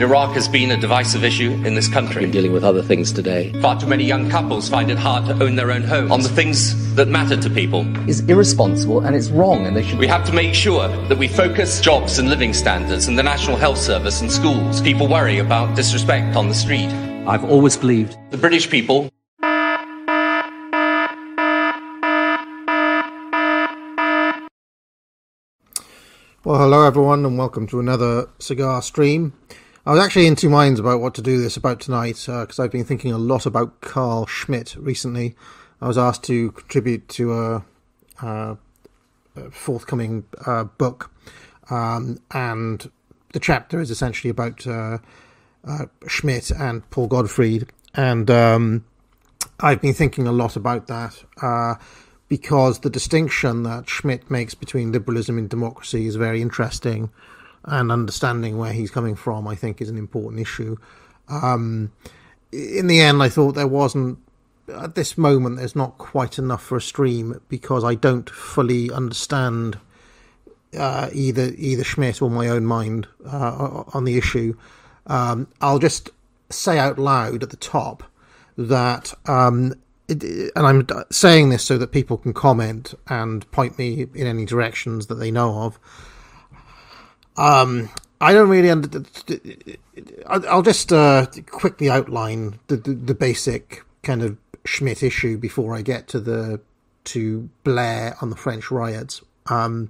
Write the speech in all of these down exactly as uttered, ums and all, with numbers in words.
Iraq has been a divisive issue in this country. We're dealing with other things today. Far too many young couples find it hard to own their own homes on the things that matter to people. It's irresponsible and it's wrong, and they should... We have to make sure that we focus jobs and living standards in the National Health Service and schools. People worry about disrespect on the street. I've always believed... The British people... Well, hello everyone, and welcome to another cigar stream. I was actually in two minds about what to do this about tonight, because uh, I've been thinking a lot about Carl Schmitt recently. I was asked to contribute to a, a, a forthcoming uh, book, um, and the chapter is essentially about uh, uh, Schmitt and Paul Gottfried, and um, I've been thinking a lot about that, uh, because the distinction that Schmitt makes between liberalism and democracy is very interesting, and understanding where he's coming from, I think, is an important issue. Um, in the end, I thought there wasn't, at this moment, there's not quite enough for a stream, because I don't fully understand uh, either either Schmitt or my own mind uh, on the issue. Um, I'll just say out loud at the top that... Um, and I'm saying this so that people can comment and point me in any directions that they know of. Um, I don't really under. I'll just uh, quickly outline the, the the basic kind of Schmitt issue before I get to the to Blair on the French riots. Um,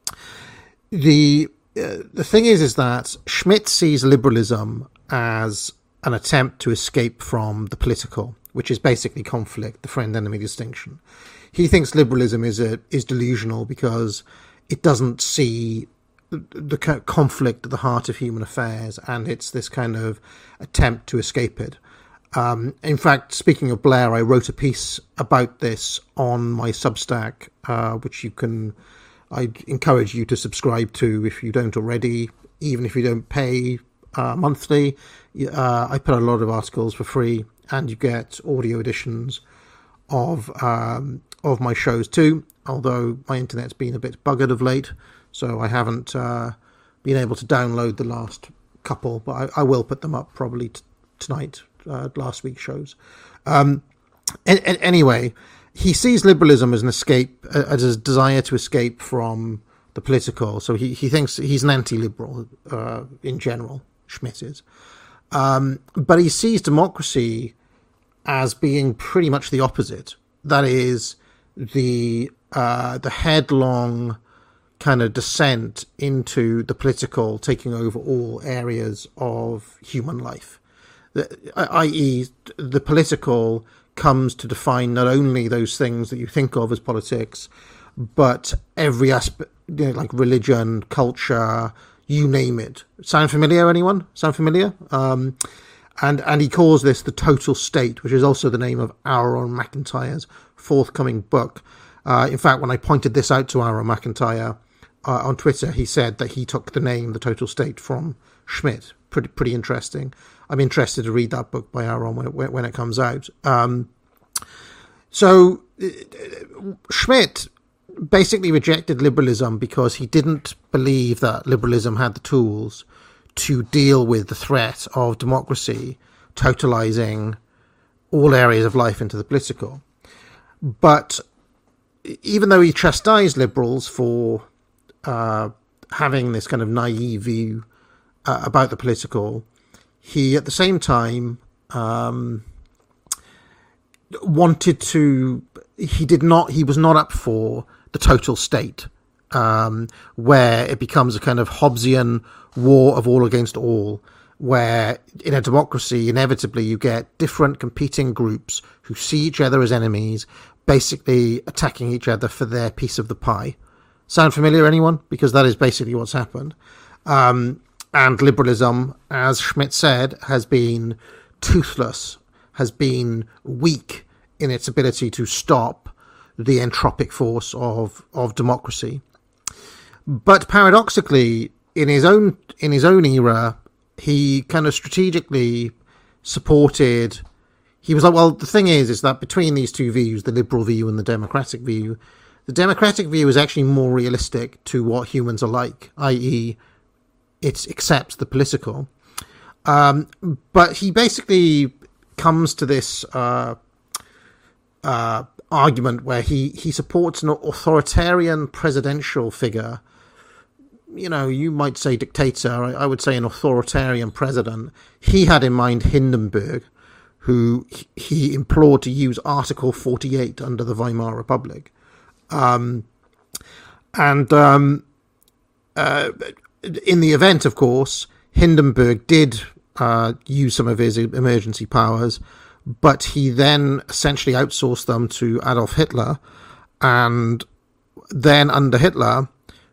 the uh, the thing is, is that Schmitt sees liberalism as an attempt to escape from the political, which is basically conflict, the friend-enemy distinction. He thinks liberalism is a, is delusional because it doesn't see the, the conflict at the heart of human affairs, and it's this kind of attempt to escape it. Um, in fact, speaking of Blair, I wrote a piece about this on my Substack, uh, which you can, I'd encourage you to subscribe to if you don't already, even if you don't pay uh, monthly. Uh, I put a lot of articles for free, and you get audio editions of um, of my shows too, although my internet's been a bit buggered of late, so I haven't uh, been able to download the last couple, but I, I will put them up probably t- tonight, uh, last week's shows. Um, and, and anyway, he sees liberalism as an escape, as a desire to escape from the political, so he, he thinks he's an anti-liberal uh, in general, Schmitt is. Um, but he sees democracy as being pretty much the opposite. That is, the uh, the headlong kind of descent into the political, taking over all areas of human life. that is, the political comes to define not only those things that you think of as politics, but every aspect, you know, like religion, culture, you name it. Sound familiar, anyone? Sound familiar? Um, and and he calls this the total state, which is also the name of Aaron McIntyre's forthcoming book. Uh, in fact, when I pointed this out to Aaron McIntyre uh, on Twitter, he said that he took the name, the total state, from Schmitt. Pretty pretty interesting. I'm interested to read that book by Aaron when it, when it comes out. Um, so Schmitt basically rejected liberalism because he didn't believe that liberalism had the tools to deal with the threat of democracy totalizing all areas of life into the political. But even though he chastised liberals for uh, having this kind of naive view uh, about the political, he at the same time um, wanted to, he did not, he was not up for the total state, um, where it becomes a kind of Hobbesian war of all against all, where in a democracy, inevitably you get different competing groups who see each other as enemies, basically attacking each other for their piece of the pie. Sound familiar, anyone? Because that is basically what's happened. Um, and liberalism, as Schmitt said, has been toothless, has been weak in its ability to stop the entropic force of, of democracy. But paradoxically, in his own in his own era, he kind of strategically supported. He was like, well, the thing is, is that between these two views, the liberal view and the democratic view, the democratic view is actually more realistic to what humans are like, that is, it accepts the political. Um, but he basically comes to this uh, uh, argument where he, he supports an authoritarian presidential figure. You know, you might say dictator. I, I would say an authoritarian president. He had in mind Hindenburg, who he implored to use Article forty-eight under the Weimar Republic. Um, and um, uh, in the event, of course, Hindenburg did uh, use some of his emergency powers, but he then essentially outsourced them to Adolf Hitler. And then under Hitler,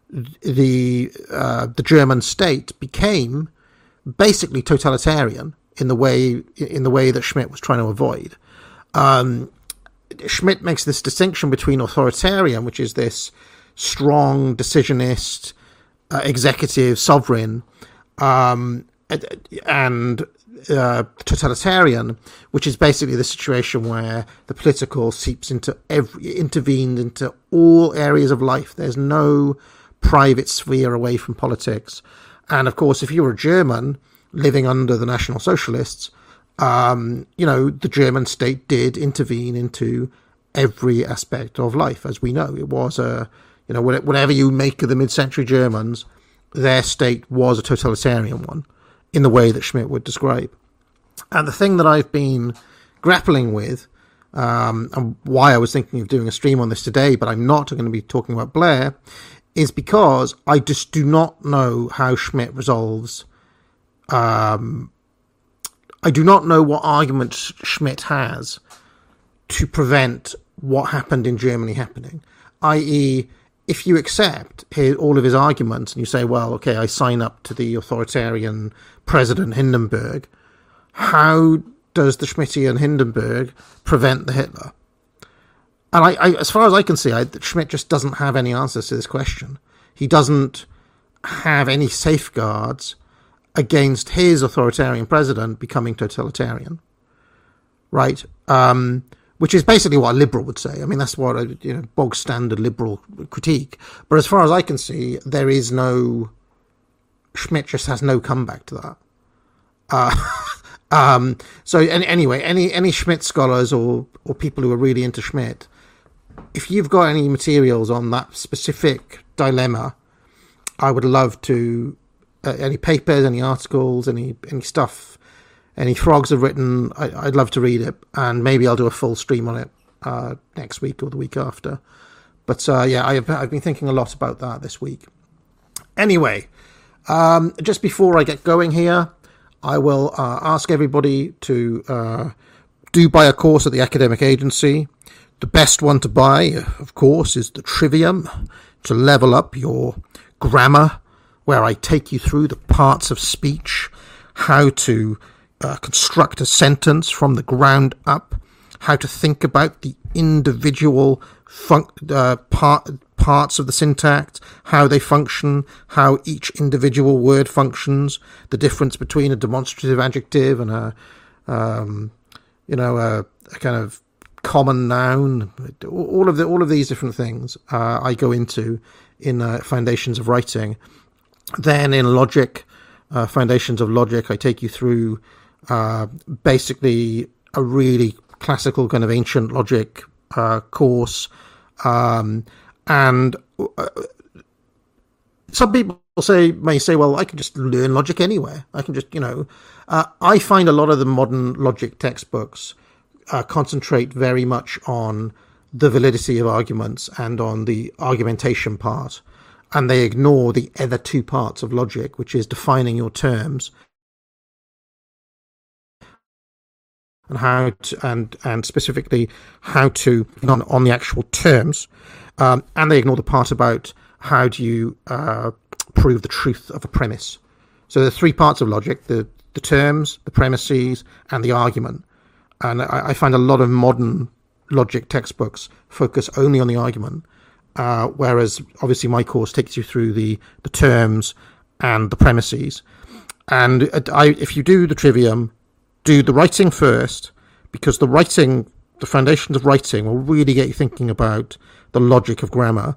the uh, the German state became basically totalitarian in the way in the way that Schmitt was trying to avoid. Um, Schmitt makes this distinction between authoritarian, which is this strong decisionist, uh, executive sovereign, um, and uh, totalitarian, which is basically the situation where the political seeps into every intervened into all areas of life. There's no private sphere away from politics. And of course, if you were a German living under the National Socialists, um, you know, the German state did intervene into every aspect of life, as we know. It was a, you know, whatever you make of the mid-century Germans, their state was a totalitarian one in the way that Schmitt would describe. And the thing that I've been grappling with, um, and why I was thinking of doing a stream on this today, but I'm not going to be talking about Blair, is because I just do not know how Schmitt resolves. Um, I do not know what argument Schmitt has to prevent what happened in Germany happening. that is, if you accept his, all of his arguments and you say, well, okay, I sign up to the authoritarian President Hindenburg, how does the Schmittian Hindenburg prevent the Hitler? And I, I, as far as I can see, I, Schmitt just doesn't have any answers to this question. He doesn't have any safeguards against his authoritarian president becoming totalitarian, right? Um, which is basically what a liberal would say. I mean, that's what a you know bog standard liberal critique. But as far as I can see, there is no Schmitt just has no comeback to that. Uh, um, so any, anyway, any any Schmitt scholars or or people who are really into Schmitt, if you've got any materials on that specific dilemma, I would love to, uh, any papers, any articles, any any stuff, any frogs have written, I, I'd love to read it, and maybe I'll do a full stream on it uh, next week or the week after. But uh, yeah, I've, I've been thinking a lot about that this week. Anyway, um, just before I get going here, I will uh, ask everybody to uh, do buy a course at the Academic Agency. The best one to buy, of course, is the Trivium, to level up your grammar, where I take you through the parts of speech, how to uh, construct a sentence from the ground up, how to think about the individual fun- uh, part, parts of the syntax, how they function, how each individual word functions, the difference between a demonstrative adjective and a, um, you know, a, a kind of common noun, all of the all of these different things uh, I go into in uh, Foundations of Writing. Then in Logic, uh, Foundations of Logic, I take you through uh, basically a really classical kind of ancient logic uh, course. Um, and uh, some people say may say, well, I can just learn logic anywhere. I can just, you know, uh, I find a lot of the modern logic textbooks Uh, concentrate very much on the validity of arguments and on the argumentation part, and they ignore the other two parts of logic, which is defining your terms and how to, and and specifically how to on on the actual terms, um, and they ignore the part about how do you uh, prove the truth of a premise. So the three parts of logic: the the terms, the premises, and the argument. And I, I find a lot of modern logic textbooks focus only on the argument, uh, whereas obviously my course takes you through the, the terms and the premises. And I, if you do the Trivium, do the writing first, because the writing, the foundations of writing will really get you thinking about the logic of grammar.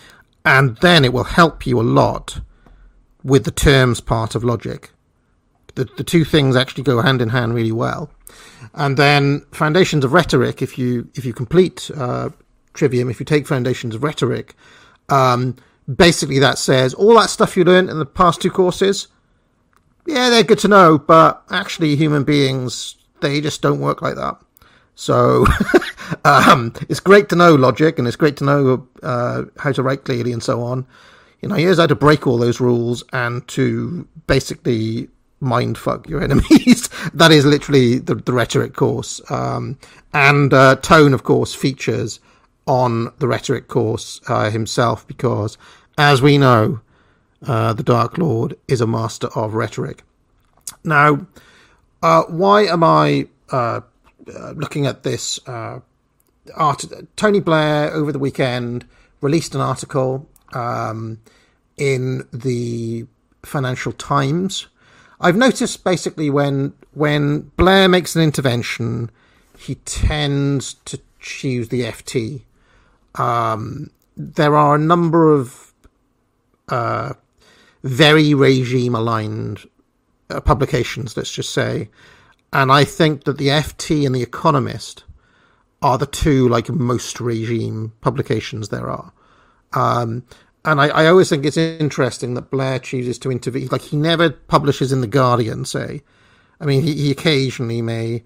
And then it will help you a lot with the terms part of logic. the, the two things actually go hand in hand really well. And then Foundations of Rhetoric, if you if you complete uh, Trivium, if you take Foundations of Rhetoric, um, basically that says all that stuff you learned in the past two courses, yeah, they're good to know, but actually human beings, they just don't work like that. So um, it's great to know logic, and it's great to know uh, how to write clearly and so on. You know, here's how to break all those rules and to basically mind fuck your enemies. That is literally the, the rhetoric course. Um, and uh, Tone, of course, features on the rhetoric course uh, himself because, as we know, uh, the Dark Lord is a master of rhetoric. Now, uh, why am I uh, uh, looking at this? Uh, art- Tony Blair, over the weekend, released an article um, in the Financial Times. I've noticed basically when when Blair makes an intervention, he tends to choose the F T. Um, there are a number of uh, very regime-aligned uh, publications, let's just say, and I think that the F T and the Economist are the two like most regime publications there are. Um, And I, I always think it's interesting that Blair chooses to intervene. Like, he never publishes in The Guardian, say. I mean, he, he occasionally may...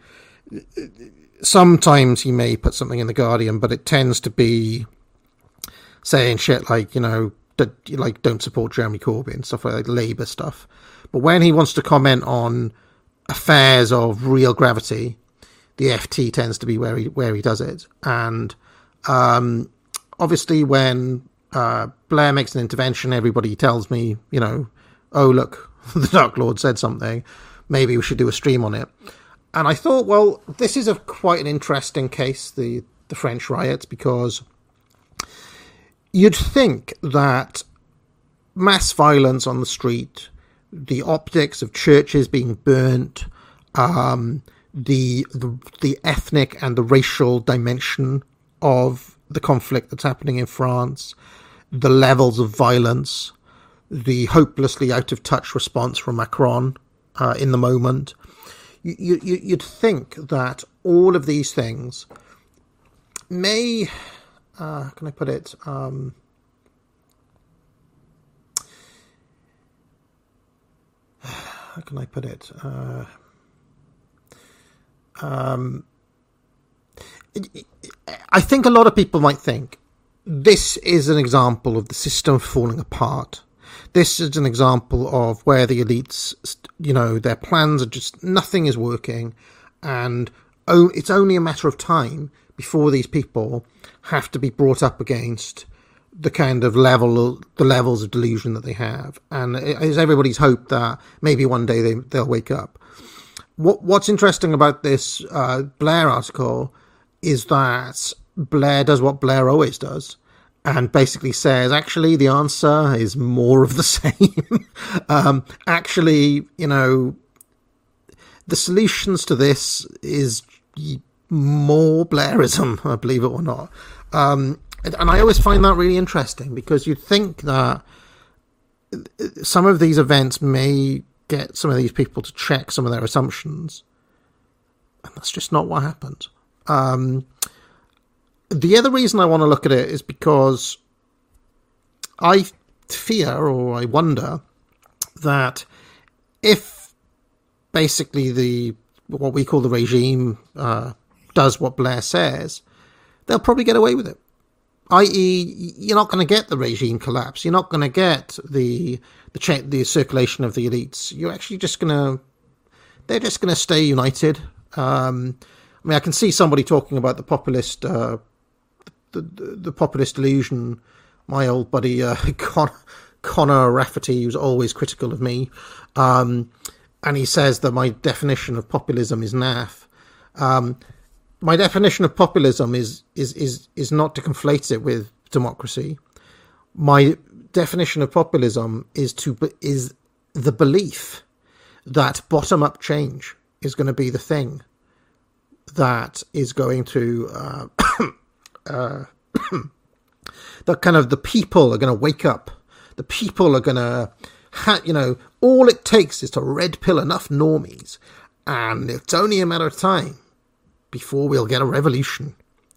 Sometimes he may put something in The Guardian, but it tends to be saying shit like, you know, that, like, don't support Jeremy Corbyn, stuff like, like Labour stuff. But when he wants to comment on affairs of real gravity, the F T tends to be where he, where he does it. And um, obviously when... Uh, Blair makes an intervention, everybody tells me, you know, oh, look, the Dark Lord said something, maybe we should do a stream on it. And I thought, well, this is a quite an interesting case, the, the French riots, because you'd think that mass violence on the street, the optics of churches being burnt, um, the, the the ethnic and the racial dimension of the conflict that's happening in France, the levels of violence, the hopelessly out-of-touch response from Macron uh, in the moment. You, you, you'd think that all of these things may... Uh, how can I put it? Um, how can I put it? Uh, um, I think a lot of people might think this is an example of the system falling apart. This is an example of where the elites, you know, their plans are just, nothing is working, and oh, it's only a matter of time before these people have to be brought up against the kind of level, the levels of delusion that they have. And it's everybody's hope that maybe one day they, they'll wake up. What What's interesting about this uh, Blair article is that Blair does what Blair always does, and basically says, actually, the answer is more of the same. um, actually, you know, the solutions to this is more Blairism, I believe it or not. Um, and I always find that really interesting, because you'd think that some of these events may get some of these people to check some of their assumptions, and that's just not what happened. Um, the other reason I want to look at it is because I fear, or I wonder, that if basically the what we call the regime uh, does what Blair says, they'll probably get away with it. that is, you're not going to get the regime collapse. You're not going to get the the cha- the circulation of the elites. You're actually just going to, they're just going to stay united. Um, I mean, I can see somebody talking about the populist, uh, the, the the populist illusion. My old buddy uh, Con- Connor Rafferty, who's always critical of me, um, and he says that my definition of populism is naff. Um, my definition of populism is is is is not to conflate it with democracy. My definition of populism is to is the belief that bottom up change is going to be the thing that is going to uh, uh, that kind of the people are going to wake up. The people are going to, ha- you know, All it takes is to red pill enough normies, and it's only a matter of time before we'll get a revolution.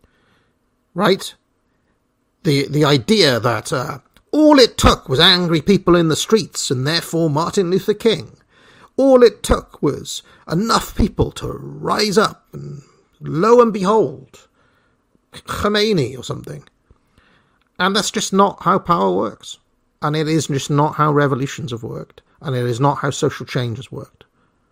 Right? The the idea that uh, all it took was angry people in the streets, and therefore Martin Luther King. All it took was enough people to rise up, and lo and behold, Khomeini or something. And that's just not how power works. And it is just not how revolutions have worked. And it is not how social change has worked.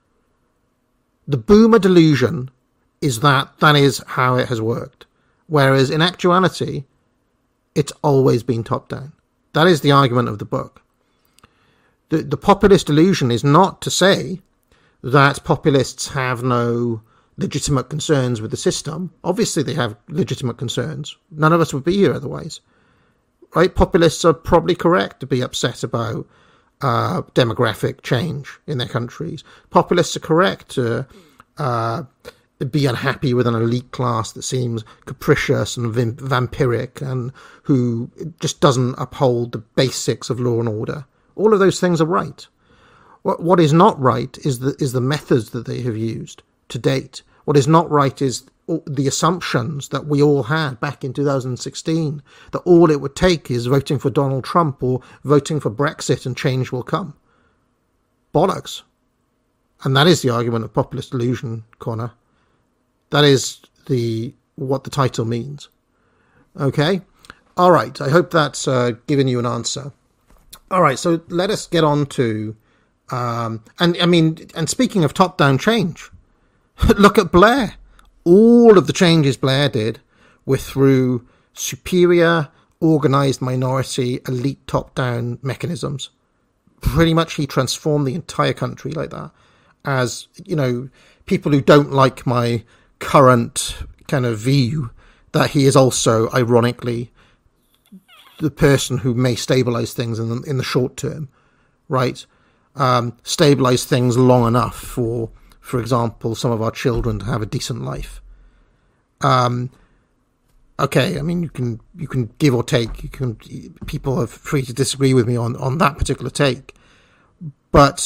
The boomer delusion is that that is how it has worked. Whereas in actuality, it's always been top-down. That is the argument of the book. The, the populist delusion is not to say that populists have no legitimate concerns with the system. Obviously they have legitimate concerns. None of us would be here otherwise. Right? Populists are probably correct to be upset about uh, demographic change in their countries. Populists are correct to uh, be unhappy with an elite class that seems capricious and vim- vampiric and who just doesn't uphold the basics of law and order. All of those things are right. What what is not right is the is the methods that they have used to date. What is not right is the assumptions that we all had back in two thousand sixteen, that all it would take is voting for Donald Trump or voting for Brexit and change will come. Bollocks. And that is the argument of populist delusion, Connor. That is the what the title means. Okay? All right. I hope that's uh, given you an answer. All right. So let us get on to... Um, and, I mean, and speaking of top-down change, look at Blair. All of the changes Blair did were through superior, organised minority, elite top-down mechanisms. Pretty much he transformed the entire country like that. As, you know, people who don't like my current kind of view that he is also, ironically, the person who may stabilise things in the, in the short term, right? Um, stabilise things long enough for, for example, some of our children to have a decent life. Um, okay, I mean, you can you can give or take. You can people are free to disagree with me on, on that particular take, but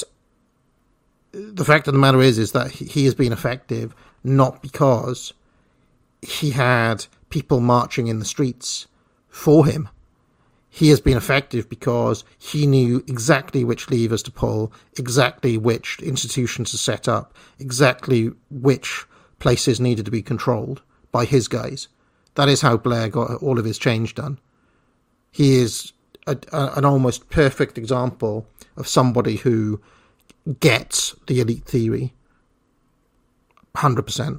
the fact of the matter is is that he has been effective not because he had people marching in the streets for him. He has been effective because he knew exactly which levers to pull, exactly which institutions to set up, exactly which places needed to be controlled by his guys. That is how Blair got all of his change done. He is a, a, an almost perfect example of somebody who gets the elite theory one hundred percent.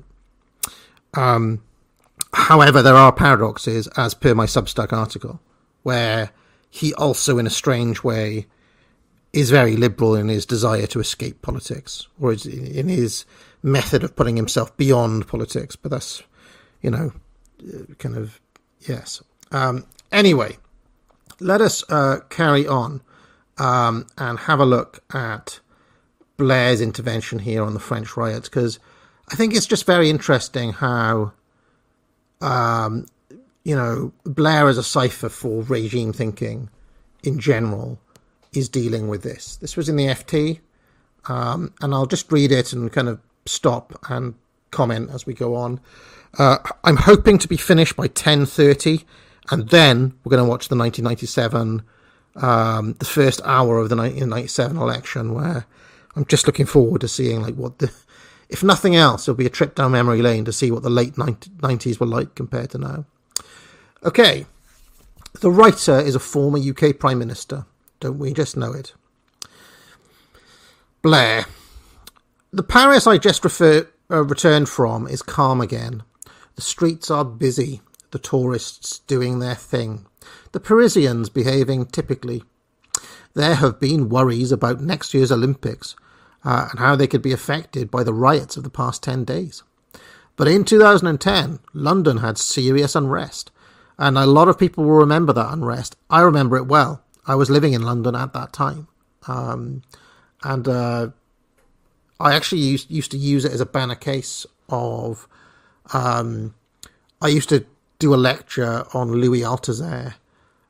Um, however, there are paradoxes, as per my Substack article, where he also, in a strange way, is very liberal in his desire to escape politics, or in his method of putting himself beyond politics. But that's, you know, kind of, yes. Um, anyway, let us uh, carry on um, and have a look at Blair's intervention here on the French riots, because I think it's just very interesting how, um, you know, Blair as a cipher for regime thinking in general is dealing with this. This was in the F T, um, and I'll just read it and kind of stop and comment as we go on. Uh, I'm hoping to be finished by ten thirty, and then we're going to watch the nineteen ninety-seven, um, the first hour of the nineteen ninety-seven election, where I'm just looking forward to seeing, like, what the, if nothing else, it'll be a trip down memory lane to see what the late nineties were like compared to now. Okay, the writer is a former U K Prime Minister. Don't we just know it? Blair. The Paris I just refer, uh, returned from is calm again. The streets are busy, the tourists doing their thing, the Parisians behaving typically. There have been worries about next year's Olympics uh, and how they could be affected by the riots of the past ten days. But in two thousand ten, London had serious unrest, and a lot of people will remember that unrest. I remember it well. I was living in London at that time. Um, and uh, I actually used, used to use it as a banner case of... Um, I used to do a lecture on Louis Althusser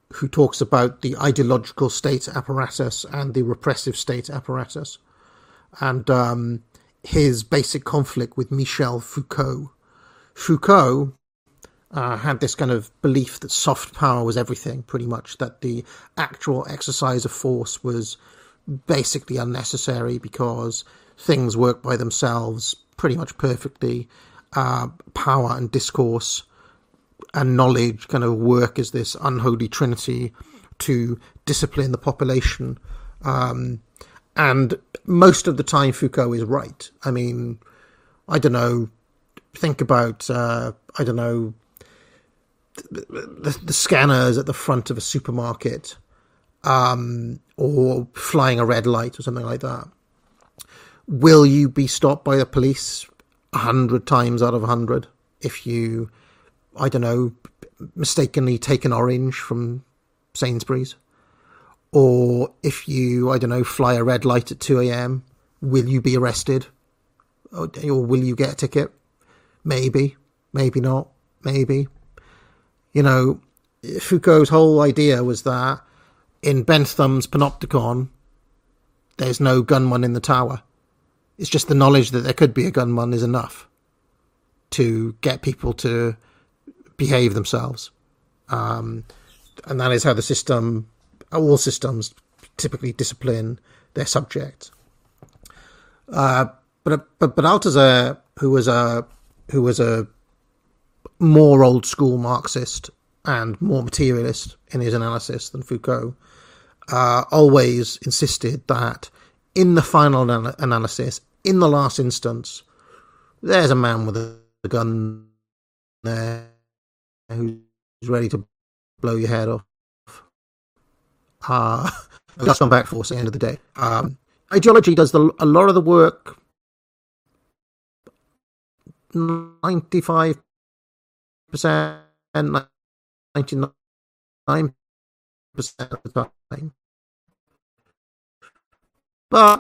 who talks about the ideological state apparatus and the repressive state apparatus, and um, his basic conflict with Michel Foucault. Foucault uh, had this kind of belief that soft power was everything, pretty much, that the actual exercise of force was basically unnecessary because things work by themselves pretty much perfectly. Uh, power and discourse and knowledge kind of work as this unholy trinity to discipline the population. Um, and most of the time Foucault is right. I mean, I don't know, think about, uh, I don't know, the, the scanners at the front of a supermarket, um, or flying a red light or something like that. Will you be stopped by the police a hundred times out of a hundred if you, I don't know, mistakenly take an orange from Sainsbury's? Or if you, I don't know, fly a red light at two a.m, will you be arrested? Or, or will you get a ticket? Maybe, maybe not, maybe. You know, Foucault's whole idea was that in Bentham's Panopticon, there's no gunman in the tower. It's just the knowledge that there could be a gunman is enough to get people to behave themselves. Um, and that is how the system, all systems, typically discipline their subjects. Uh, but but but Althusser, who was a who was a more old school Marxist and more materialist in his analysis than Foucault, uh, always insisted that in the final anal- analysis, in the last instance, there's a man with a gun there who's ready to blow your head off. Uh, just come back for us at the end of the day. Um, ideology does the, a lot of the work, ninety-five percent, ninety-nine percent of the time. But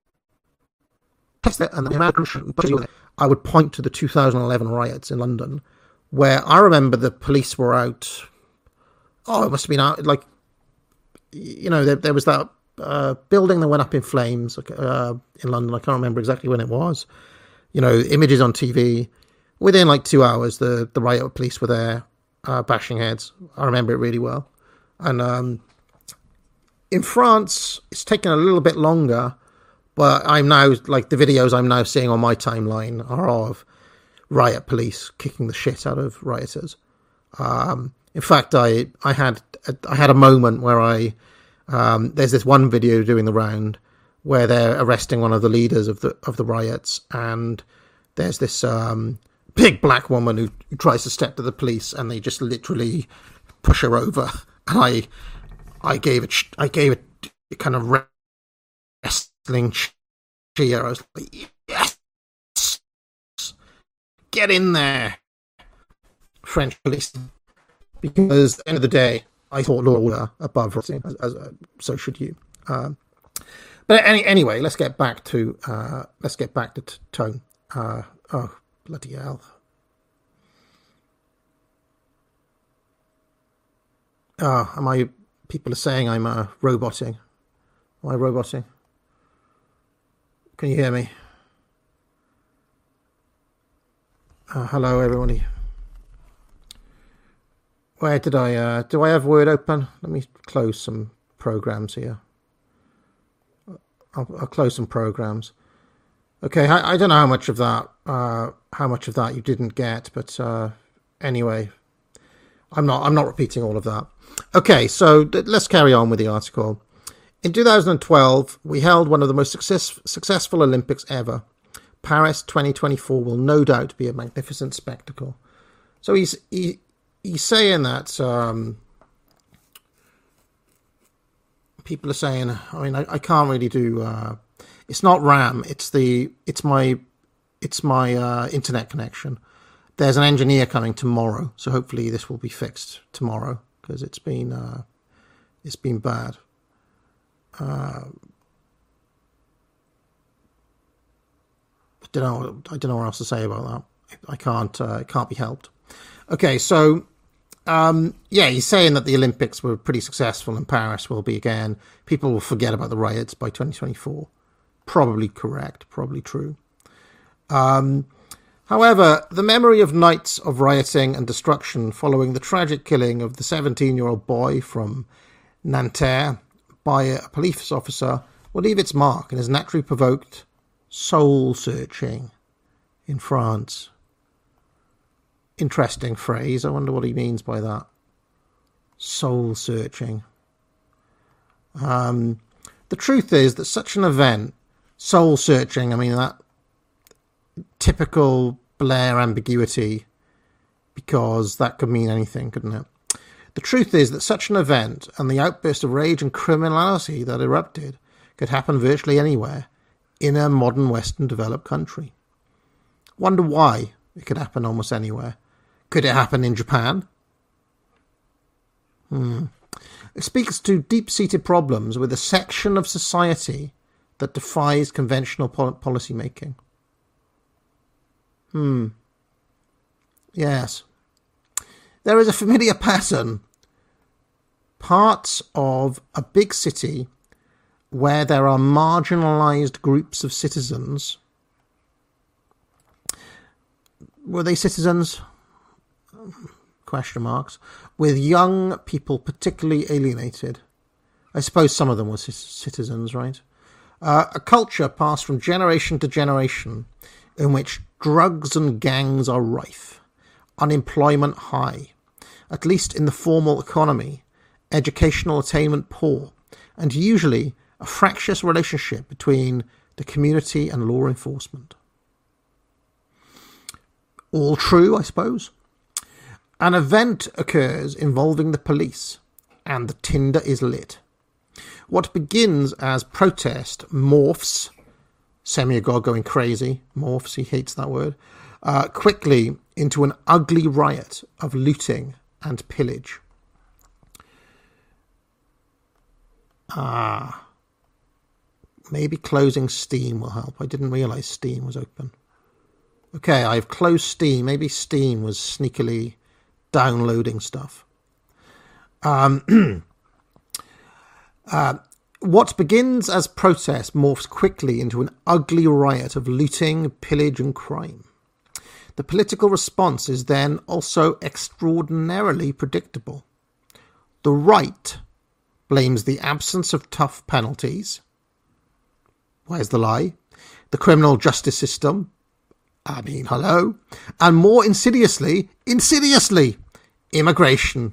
and the I would point to the two thousand eleven riots in London, where I remember the police were out. Oh, it must have been out, like, you know, there, there was that uh, building that went up in flames uh, in London. I can't remember exactly when it was. You know, images on T V. Within like two hours, the, the riot police were there, uh, bashing heads. I remember it really well. And um, in France, it's taken a little bit longer. But I'm now, like, the videos I'm now seeing on my timeline are of riot police kicking the shit out of rioters. Um, in fact, I I had I had a moment where I um, there's this one video doing the round where they're arresting one of the leaders of the of the riots, and there's this um, big black woman who, who tries to step to the police, and they just literally push her over. And I I gave it I gave it kind of wrestling cheer. I was like, yes, get in there, French police. Because at the end of the day, I thought law and order above, as, as, uh, so should you. Um, but any, anyway, let's get back to uh, let's get back to t- tone. Uh, oh bloody hell! Ah, oh, am I? People are saying I'm uh, roboting. Am I roboting? Can you hear me? Uh, hello, everybody. Where did I, uh, do I have Word open? Let me close some programs here. I'll, I'll close some programs. Okay, I, I don't know how much of that, uh, how much of that you didn't get, but uh, anyway, I'm not, I'm not repeating all of that. Okay, so th- let's carry on with the article. In two thousand twelve, we held one of the most success, successful Olympics ever. Paris twenty twenty-four will no doubt be a magnificent spectacle. So he's, he, He's saying that um, people are saying, I mean, I, I can't really do. Uh, it's not RAM. It's the. It's my. It's my uh, internet connection. There's an engineer coming tomorrow, so hopefully this will be fixed tomorrow because it's been. Uh, it's been bad. Uh, I don't know. I don't know what else to say about that. I can't. Uh, it can't be helped. Okay, so. Um, yeah, he's saying that the Olympics were pretty successful and Paris will be again. People will forget about the riots by twenty twenty-four. Probably correct, probably true. Um, however, the memory of nights of rioting and destruction following the tragic killing of the seventeen-year-old boy from Nanterre by a police officer will leave its mark and has naturally provoked soul-searching in France. Interesting phrase. I wonder what he means by that. Soul-searching. Um, the truth is that such an event, soul-searching, I mean, that typical Blair ambiguity, because that could mean anything, couldn't it? The truth is that such an event and the outburst of rage and criminality that erupted could happen virtually anywhere in a modern Western developed country. Wonder why it could happen almost anywhere. Could it happen in Japan? Hmm. It speaks to deep-seated problems with a section of society that defies conventional pol- policy making. Hmm. Yes. There is a familiar pattern. Parts of a big city where there are marginalized groups of citizens. Were they citizens? Question marks. With young people particularly alienated. I suppose some of them were c- citizens, right? Uh, a culture passed from generation to generation in which drugs and gangs are rife, unemployment high, at least in the formal economy, educational attainment poor, and usually a fractious relationship between the community and law enforcement. All true, I suppose. An event occurs involving the police, and the tinder is lit. What begins as protest morphs, Semyago going crazy, morphs, he hates that word, uh, quickly into an ugly riot of looting and pillage. Ah, maybe closing Steam will help. I didn't realise Steam was open. Okay, I've closed Steam. Maybe Steam was sneakily downloading stuff. Um, uh, what begins as protest morphs quickly into an ugly riot of looting, pillage and crime. The political response is then also extraordinarily predictable. The right blames the absence of tough penalties. Where's the lie? The criminal justice system. I mean, hello. And more insidiously, insidiously, immigration.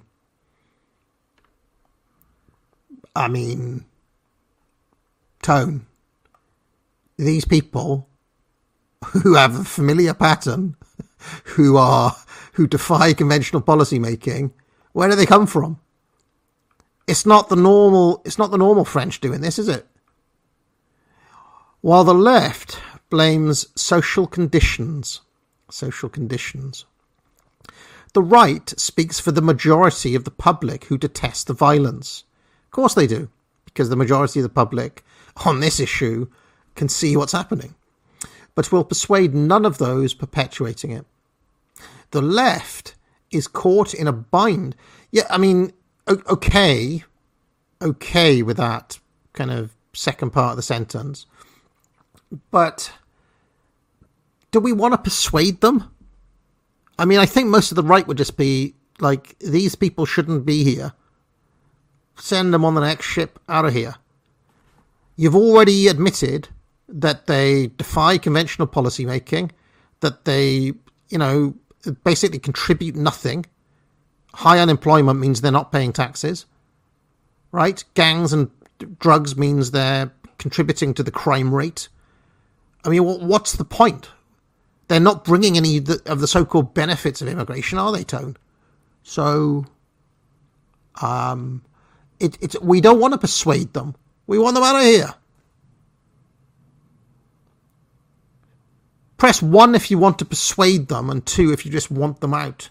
I mean, Tone. These people who have a familiar pattern, who are, who defy conventional policy making, where do they come from? It's not the normal, it's not the normal French doing this, is it? While the left blames social conditions, social conditions. The right speaks for the majority of the public who detest the violence. Of course they do, because the majority of the public on this issue can see what's happening, but will persuade none of those perpetuating it. The left is caught in a bind. Yeah, I mean, okay, okay with that kind of second part of the sentence, but do we want to persuade them? I mean, I think most of the right would just be like, these people shouldn't be here. Send them on the next ship out of here. You've already admitted that they defy conventional policy making, that they, you know, basically contribute nothing. High unemployment means they're not paying taxes, right? Gangs and drugs means they're contributing to the crime rate. I mean, what's the point? They're not bringing any of the, of the so-called benefits of immigration, are they, Tone? So, um, it, it's, we don't want to persuade them. We want them out of here. Press one if you want to persuade them, and two if you just want them out.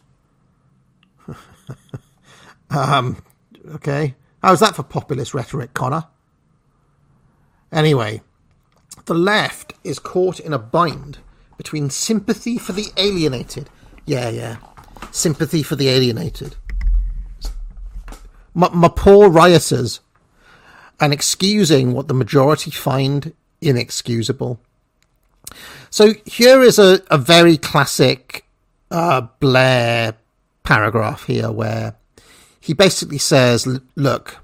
um, okay. How's that for populist rhetoric, Connor? Anyway, the left is caught in a bind between sympathy for the alienated. Yeah, yeah. Sympathy for the alienated. my, my poor rioters, and excusing what the majority find inexcusable. So here is a, a very classic uh, Blair paragraph here where he basically says, look,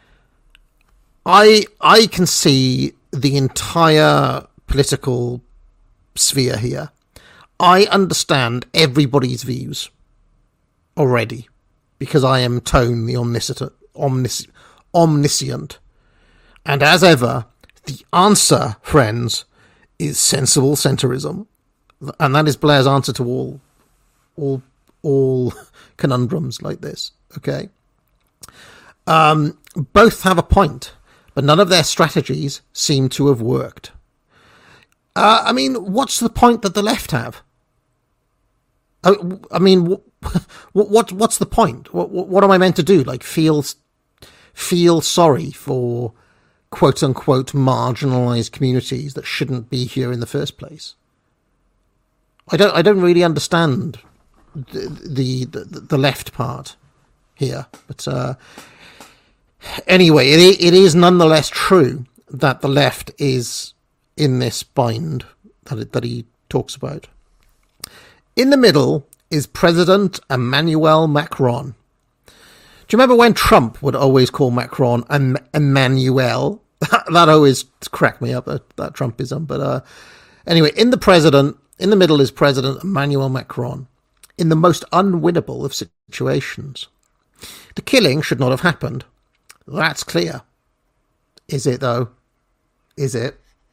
I I can see the entire political sphere here. I understand everybody's views already because I am Tone the omniscient, omnis, omniscient. And as ever, the answer, friends, is sensible centrism. And that is Blair's answer to all all all conundrums like this, okay? Um, both have a point, but none of their strategies seem to have worked. Uh, I mean, what's the point that the left have? I, I mean, what, what what's the point? What, what what am I meant to do? Like feel feel sorry for quote unquote marginalized communities that shouldn't be here in the first place? I don't I don't really understand the the, the left part here, but uh, anyway, it it is nonetheless true that the left is in this bind that it, that he talks about. In the middle is President Emmanuel Macron. Do you remember when Trump would always call Macron em- Emmanuel? That always cracked me up, that, that Trumpism. But uh, anyway, in the president, in the middle is President Emmanuel Macron. In the most unwinnable of situations, the killing should not have happened. That's clear. Is it though? Is it?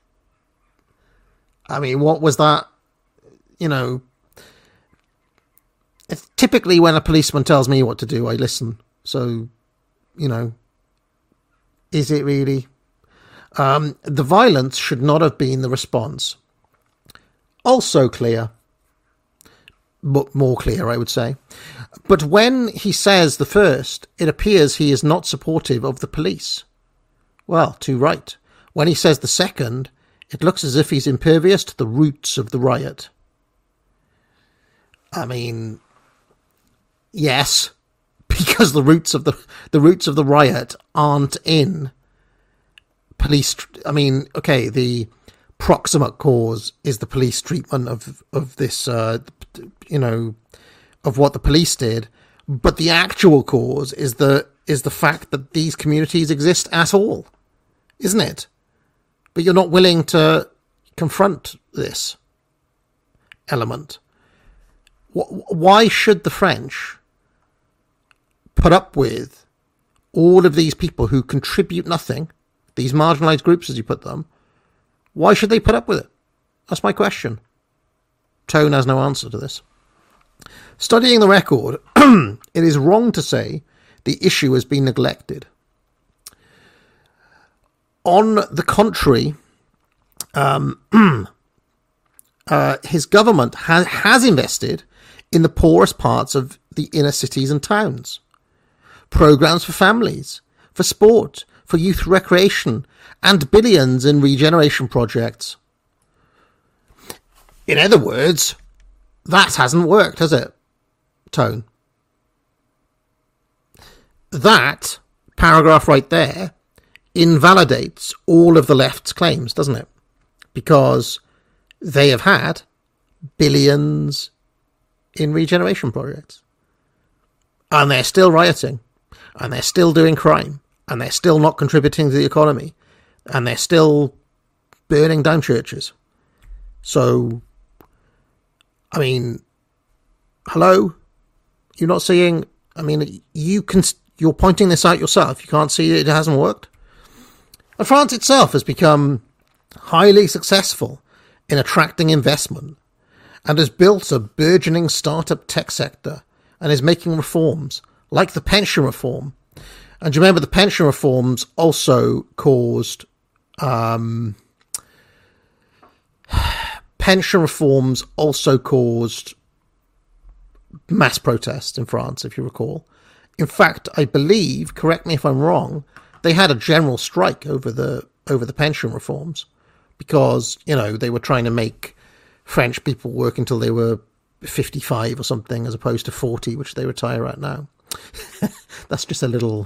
I mean, what was that? You know, it's typically when a policeman tells me what to do, I listen. So, you know, is it really? Um, the violence should not have been the response. Also clear. But more clear, I would say. But when he says the first, it appears he is not supportive of the police. Well, too right. When he says the second, it looks as if he's impervious to the roots of the riot. I mean, yes, because the roots of the the roots of the riot aren't in police. I mean, okay, the proximate cause is the police treatment of of this, uh, you know, of what the police did, but the actual cause is the is the fact that these communities exist at all, isn't it? But you're not willing to confront this element. Why should the French put up with all of these people who contribute nothing, these marginalized groups, as you put them? Why should they put up with it? That's my question. Tone has no answer to this. Studying the record, it is wrong to say the issue has been neglected. On the contrary, um, uh, his government ha- has invested in the poorest parts of the inner cities and towns. Programs for families, for sport, for youth recreation, and billions in regeneration projects. In other words, that hasn't worked, has it, Tone? That paragraph right there invalidates all of the left's claims, doesn't it? Because they have had billions in regeneration projects. And they're still rioting. And they're still doing crime. And they're still not contributing to the economy. And they're still burning down churches. So, I mean, hello? You're not seeing... I mean, you can, you're pointing this out yourself. You can't see it hasn't worked. And France itself has become highly successful in attracting investment and has built a burgeoning startup tech sector and is making reforms like the pension reform. And do you remember the pension reforms also caused... Um, pension reforms also caused mass protests in France, if you recall. In fact, I believe, correct me if I'm wrong, they had a general strike over the over the pension reforms because, you know, they were trying to make French people work until they were fifty-five or something as opposed to forty, which they retire at now. That's just a little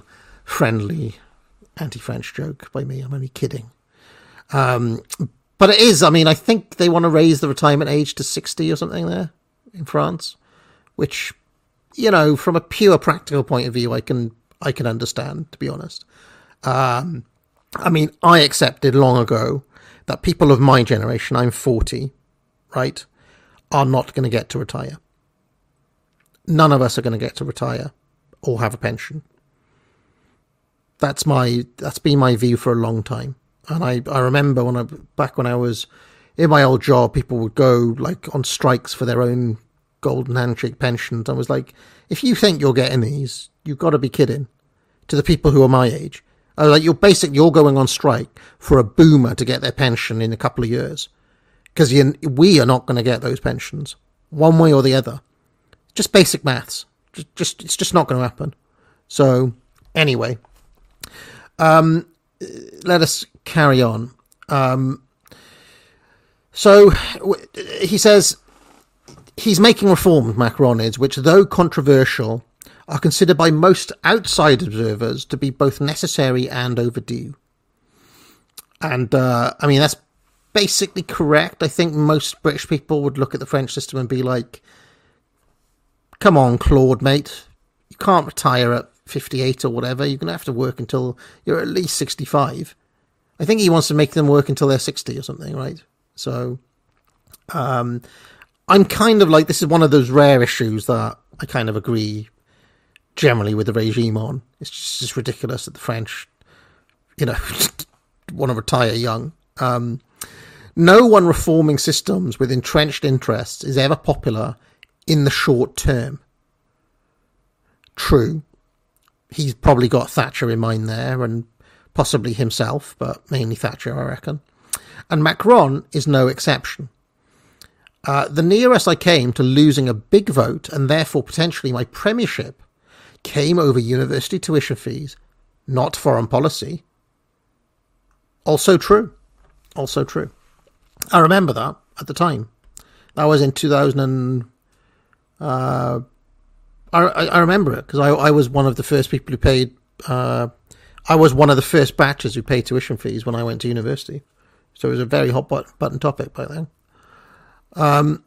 friendly anti-French joke by me. I'm only kidding. Um, but it is, I mean, I think they want to raise the retirement age to sixty or something there in France, which, you know, from a pure practical point of view, I can I can understand, to be honest. Um, I mean, I accepted long ago that people of my generation, I'm forty, right, are not going to get to retire. None of us are going to get to retire or have a pension. That's my that's been my view for a long time. And I, I remember when I back when I was in my old job, people would go like on strikes for their own golden handshake pensions. I was like, if you think you're getting these, you've got to be kidding. To the people who are my age, I was like, you're basically you're going on strike for a boomer to get their pension in a couple of years, because we are not going to get those pensions one way or the other. Just basic maths. Just, just it's just not going to happen. So anyway, um, let us carry on. Um, so he says he's making reforms, Macron is, which, though controversial, are considered by most outside observers to be both necessary and overdue. And, uh, I mean, that's basically correct. I think most British people would look at the French system and be like, come on, Claude, mate. You can't retire at fifty-eight or whatever. You're going to have to work until you're at least sixty-five. I think he wants to make them work until they're sixty or something, right? So, um, I'm kind of like, this is one of those rare issues that I kind of agree generally with the regime on. It's just, just ridiculous that the French, you know, want to retire young. Um, no one reforming systems with entrenched interests is ever popular in the short term. True. He's probably got Thatcher in mind there, and possibly himself, but mainly Thatcher, I reckon. And Macron is no exception. Uh, the nearest I came to losing a big vote, and therefore potentially my premiership, came over university tuition fees, not foreign policy. Also true. Also true. I remember that at the time. That was in two thousand. And, uh, I, I remember it because I, I was one of the first people who paid. Uh, I was one of the first batches who paid tuition fees when I went to university. So it was a very hot button topic back then. Um,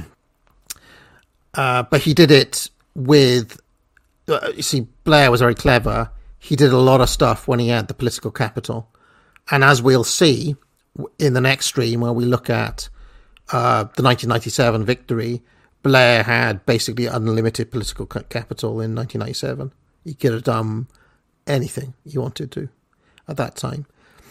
uh, but he did it with. Uh, you see, Blair was very clever. He did a lot of stuff when he had the political capital. And as we'll see in the next stream, where we look at uh, the nineteen ninety-seven victory, Blair had basically unlimited political capital in nineteen ninety-seven. He could have done anything he wanted to at that time.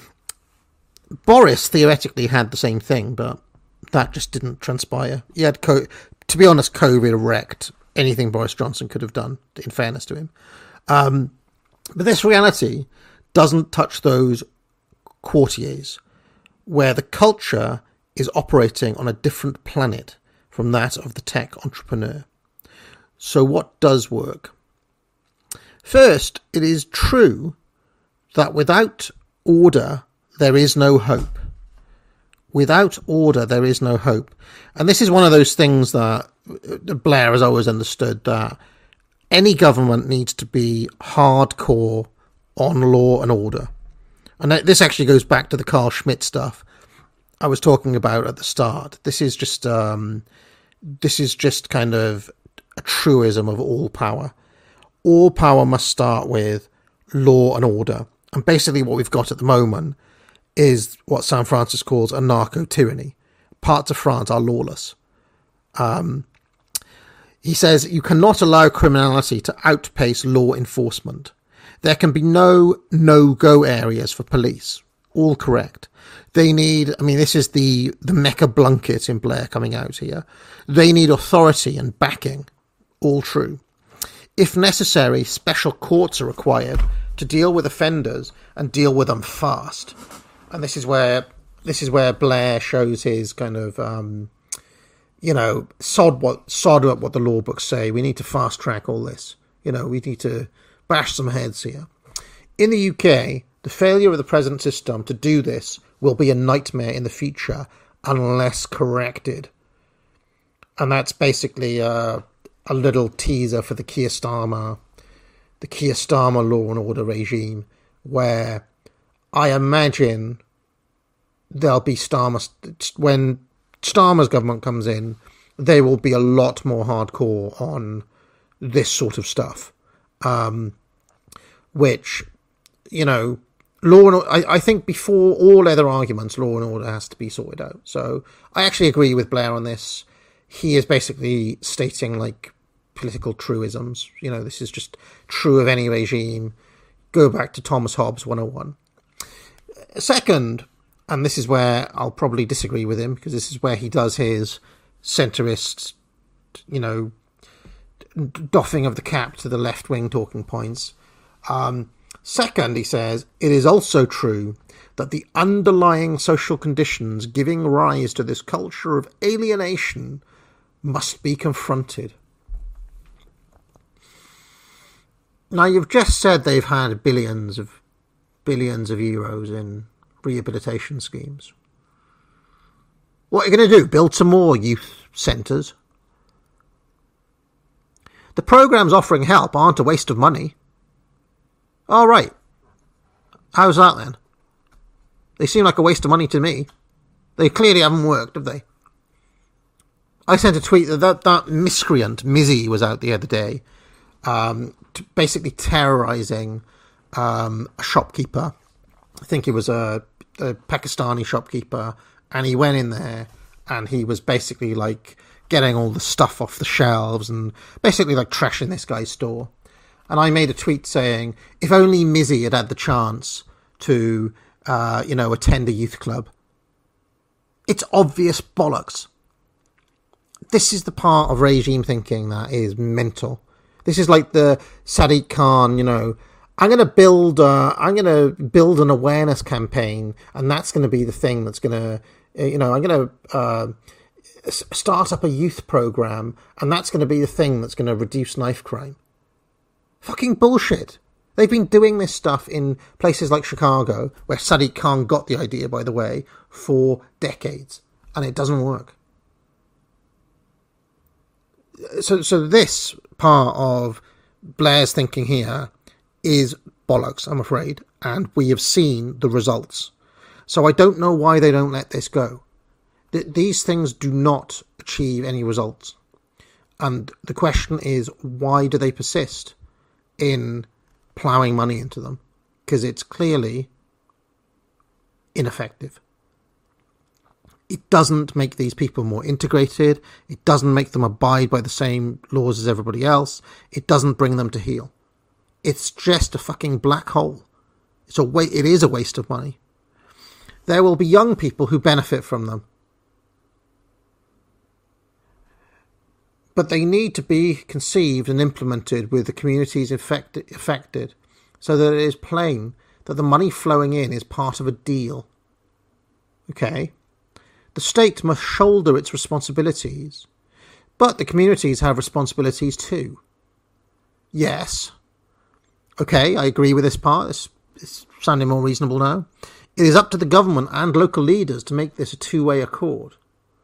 Boris theoretically had the same thing, but that just didn't transpire. He had, co- to be honest, COVID wrecked anything Boris Johnson could have done, in fairness to him. Um, but this reality doesn't touch those courtiers, where the culture is operating on a different planet from that of the tech entrepreneur. So what does work? First, it is true that without order, there is no hope. Without order, there is no hope. And this is one of those things that Blair has always understood, that any government needs to be hardcore on law and order. And this actually goes back to the Carl Schmitt stuff I was talking about at the start. This is just um, this is just kind of a truism of all power. All power must start with law and order. And basically what we've got at the moment is what Saint Francis calls a narco-tyranny. Parts of France are lawless. Um, he says you cannot allow criminality to outpace law enforcement. There can be no no-go areas for police. All correct. They need, I mean, this is the, the Mecca Blunkett in Blair coming out here. They need authority and backing. All true. If necessary, special courts are required to deal with offenders and deal with them fast. And this is where this is where Blair shows his kind of, um, you know, sod what sod up what the law books say. We need to fast track all this. You know, we need to bash some heads here. In the U K, the failure of the present system to do this will be a nightmare in the future unless corrected. And that's basically uh, a little teaser for the Keir Starmer the Keir Starmer law and order regime, where I imagine there'll be Starmer, when Starmer's government comes in, they will be a lot more hardcore on this sort of stuff, um, which, you know, law and I, I think before all other arguments, law and order has to be sorted out. So I actually agree with Blair on this. He is basically stating like political truisms. You know, this is just true of any regime. Go back to Thomas Hobbes one oh one. Second, and this is where I'll probably disagree with him, because this is where he does his centrist, you know, doffing of the cap to the left-wing talking points. Um, second, he says, it is also true that the underlying social conditions giving rise to this culture of alienation must be confronted. Now, you've just said they've had billions of billions of euros in rehabilitation schemes. What are you going to do? Build some more youth centres? The programmes offering help aren't a waste of money. All right. How's that then? They seem like a waste of money to me. They clearly haven't worked, have they? I sent a tweet that that, that miscreant, Mizzy, was out the other day, um, t- basically terrorising um, a shopkeeper. I think he was a, a Pakistani shopkeeper, and he went in there and he was basically like getting all the stuff off the shelves and basically like trashing this guy's store. And I made a tweet saying, if only Mizzy had had the chance to, uh, you know, attend a youth club. It's obvious bollocks. This is the part of regime thinking that is mental. This is like the Sadiq Khan, you know, I'm going to build, uh, I'm going to build an awareness campaign, and that's going to be the thing that's going to, you know, I'm going to uh, start up a youth program, and that's going to be the thing that's going to reduce knife crime. Fucking bullshit. They've been doing this stuff in places like Chicago, where Sadiq Khan got the idea, by the way, for decades, and it doesn't work. So, so this part of Blair's thinking here is bollocks, I'm afraid, and we have seen the results. So I don't know why they don't let this go. Th- these things do not achieve any results. And the question is, why do they persist in ploughing money into them? Because it's clearly ineffective. It doesn't make these people more integrated. It doesn't make them abide by the same laws as everybody else. It doesn't bring them to heel. It's just a fucking black hole. It's a wa- It is a waste of money. There will be young people who benefit from them. But they need to be conceived and implemented with the communities affect- affected so that it is plain that the money flowing in is part of a deal. Okay? The state must shoulder its responsibilities, but the communities have responsibilities too. Yes. Okay, I agree with this part. It's, it's sounding more reasonable now. It is up to the government and local leaders to make this a two-way accord.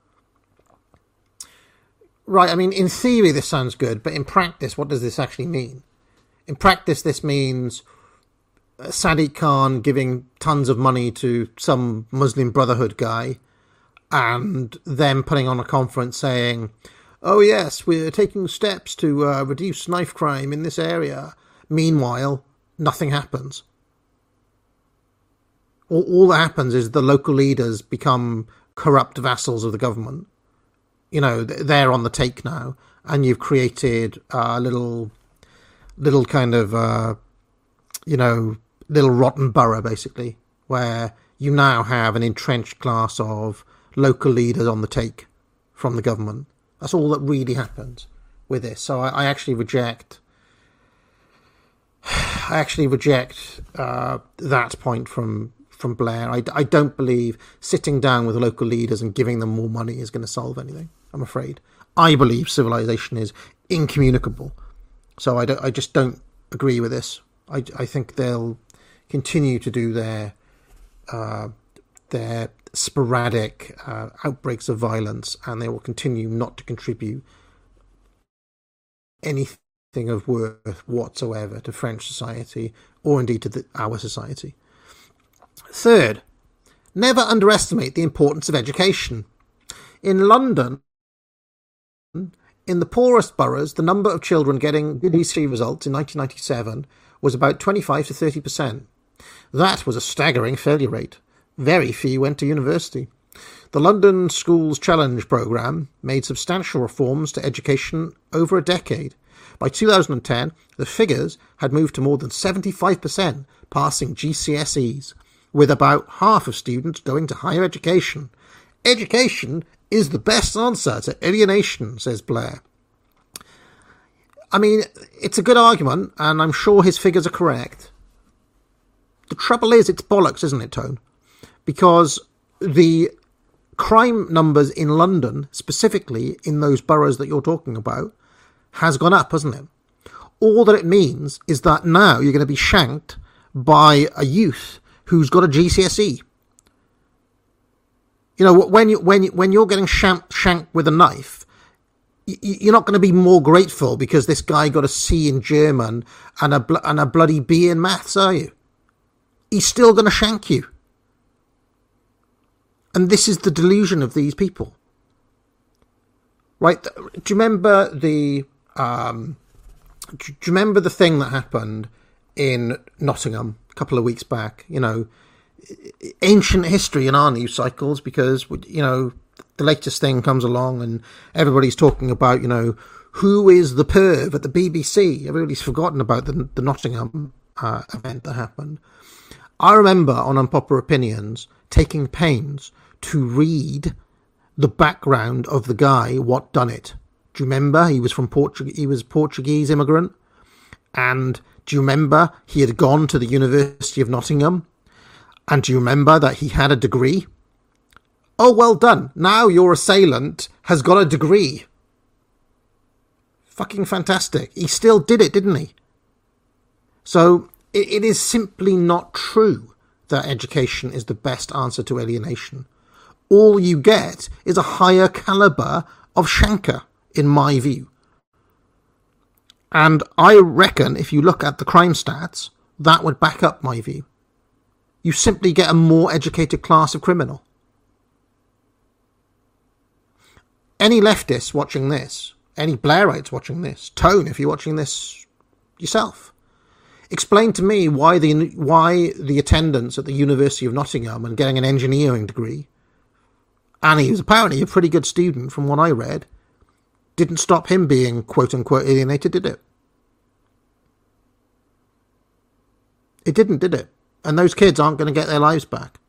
Right, I mean, in theory this sounds good, but in practice, what does this actually mean? In practice, this means Sadiq Khan giving tons of money to some Muslim Brotherhood guy, and them putting on a conference saying, oh yes, we're taking steps to uh, reduce knife crime in this area. Meanwhile, nothing happens. All, all that happens is the local leaders become corrupt vassals of the government. You know, they're on the take now, and you've created a little, little kind of, uh, you know, little rotten borough, basically, where you now have an entrenched class of local leaders on the take from the government. That's all that really happens with this. So I, I actually reject, I actually reject uh, that point from from Blair. I, I don't believe sitting down with local leaders and giving them more money is going to solve anything, I'm afraid. I believe civilization is incommunicable. So I, don't, I just don't agree with this. I, I think they'll continue to do their uh, their sporadic uh, outbreaks of violence, and they will continue not to contribute anything anything of worth whatsoever to French society, or indeed to the, our society. Third, never underestimate the importance of education. In London, in the poorest boroughs, the number of children getting good E C results in nineteen ninety-seven was about twenty-five to thirty percent. That was a staggering failure rate. Very few went to university. The London Schools Challenge programme made substantial reforms to education over a decade. By two thousand ten, the figures had moved to more than seventy-five percent passing G C S Es, with about half of students going to higher education. Education is the best answer to alienation, says Blair. I mean, it's a good argument, and I'm sure his figures are correct. The trouble is, it's bollocks, isn't it, Tone? Because the crime numbers in London, specifically in those boroughs that you're talking about, has gone up, hasn't it? All that it means is that now you're going to be shanked by a youth who's got a G C S E. You know, when you when you, when you're getting shanked, shanked with a knife, you're not going to be more grateful because this guy got a C in German and a and a bloody B in maths, are you? He's still going to shank you. And this is the delusion of these people. Right? Do you remember the um, do you remember the thing that happened in Nottingham a couple of weeks back? You know, ancient history in our news cycles, because, you know, the latest thing comes along and everybody's talking about, you know, who is the perv at the B B C? Everybody's forgotten about the, the Nottingham uh, event that happened. I remember on Unpopular Opinions taking pains to read the background of the guy what done it. Do you remember? He was from Portugal. He was a Portuguese immigrant. And do you remember he had gone to the University of Nottingham? And do you remember that he had a degree? Oh, well done. Now your assailant has got a degree. Fucking fantastic. He still did it, didn't he? So it, it is simply not true that education is the best answer to alienation. All you get is a higher caliber of shanker, in my view. And I reckon if you look at the crime stats, that would back up my view. You simply get a more educated class of criminal. Any leftists watching this, any Blairites watching this, Tone, if you're watching this yourself, explain to me why the why the attendance at the University of Nottingham and getting an engineering degree, and he was apparently a pretty good student from what I read, didn't stop him being quote-unquote alienated, did it? It didn't, did it? And those kids aren't going to get their lives back.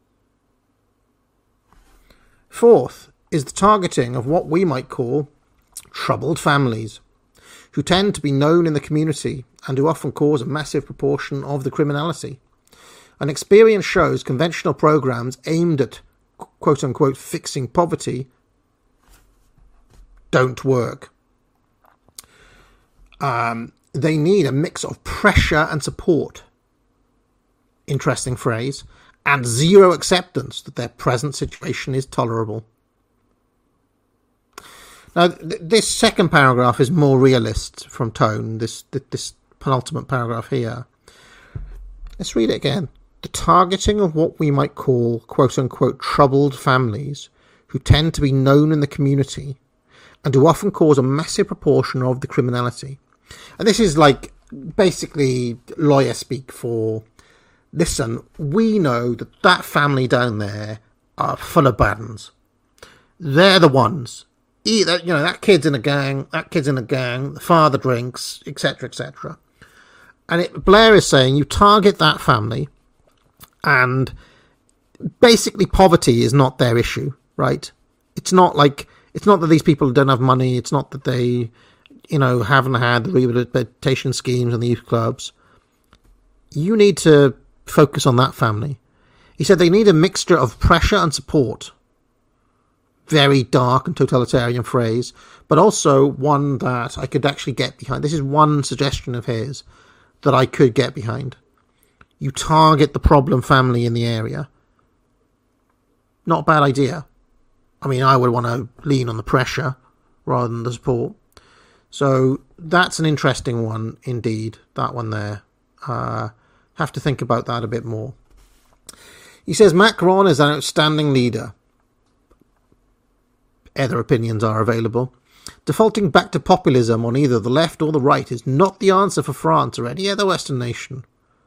Fourth is the targeting of what we might call troubled families, who tend to be known in the community and who often cause a massive proportion of the criminality. An experience shows conventional programs aimed at quote-unquote fixing poverty don't work. Um, they need a mix of pressure and support, interesting phrase, and zero acceptance that their present situation is tolerable. Now, th- this second paragraph is more realist from Tone, this, th- this penultimate paragraph here. Let's read it again. The targeting of what we might call quote-unquote troubled families who tend to be known in the community and who often cause a massive proportion of the criminality. And this is like basically lawyer speak for, listen, we know that that family down there are full of bad uns. They're the ones. Either, you know, that kid's in a gang, that kid's in a gang, the father drinks, et cetera, et cetera. And it, Blair is saying you target that family, and basically poverty is not their issue, right? It's not like, it's not that these people don't have money. It's not that they, you know, haven't had the rehabilitation schemes and the youth clubs. You need to focus on that family. He said they need a mixture of pressure and support. Very dark and totalitarian phrase, but also one that I could actually get behind. This is one suggestion of his that I could get behind. You target the problem family in the area. Not a bad idea. I mean, I would want to lean on the pressure rather than the support. So that's an interesting one indeed, that one there. Uh, have to think about that a bit more. He says Macron is an outstanding leader. Other opinions are available. Defaulting back to populism on either the left or the right is not the answer for France or any other Western nation.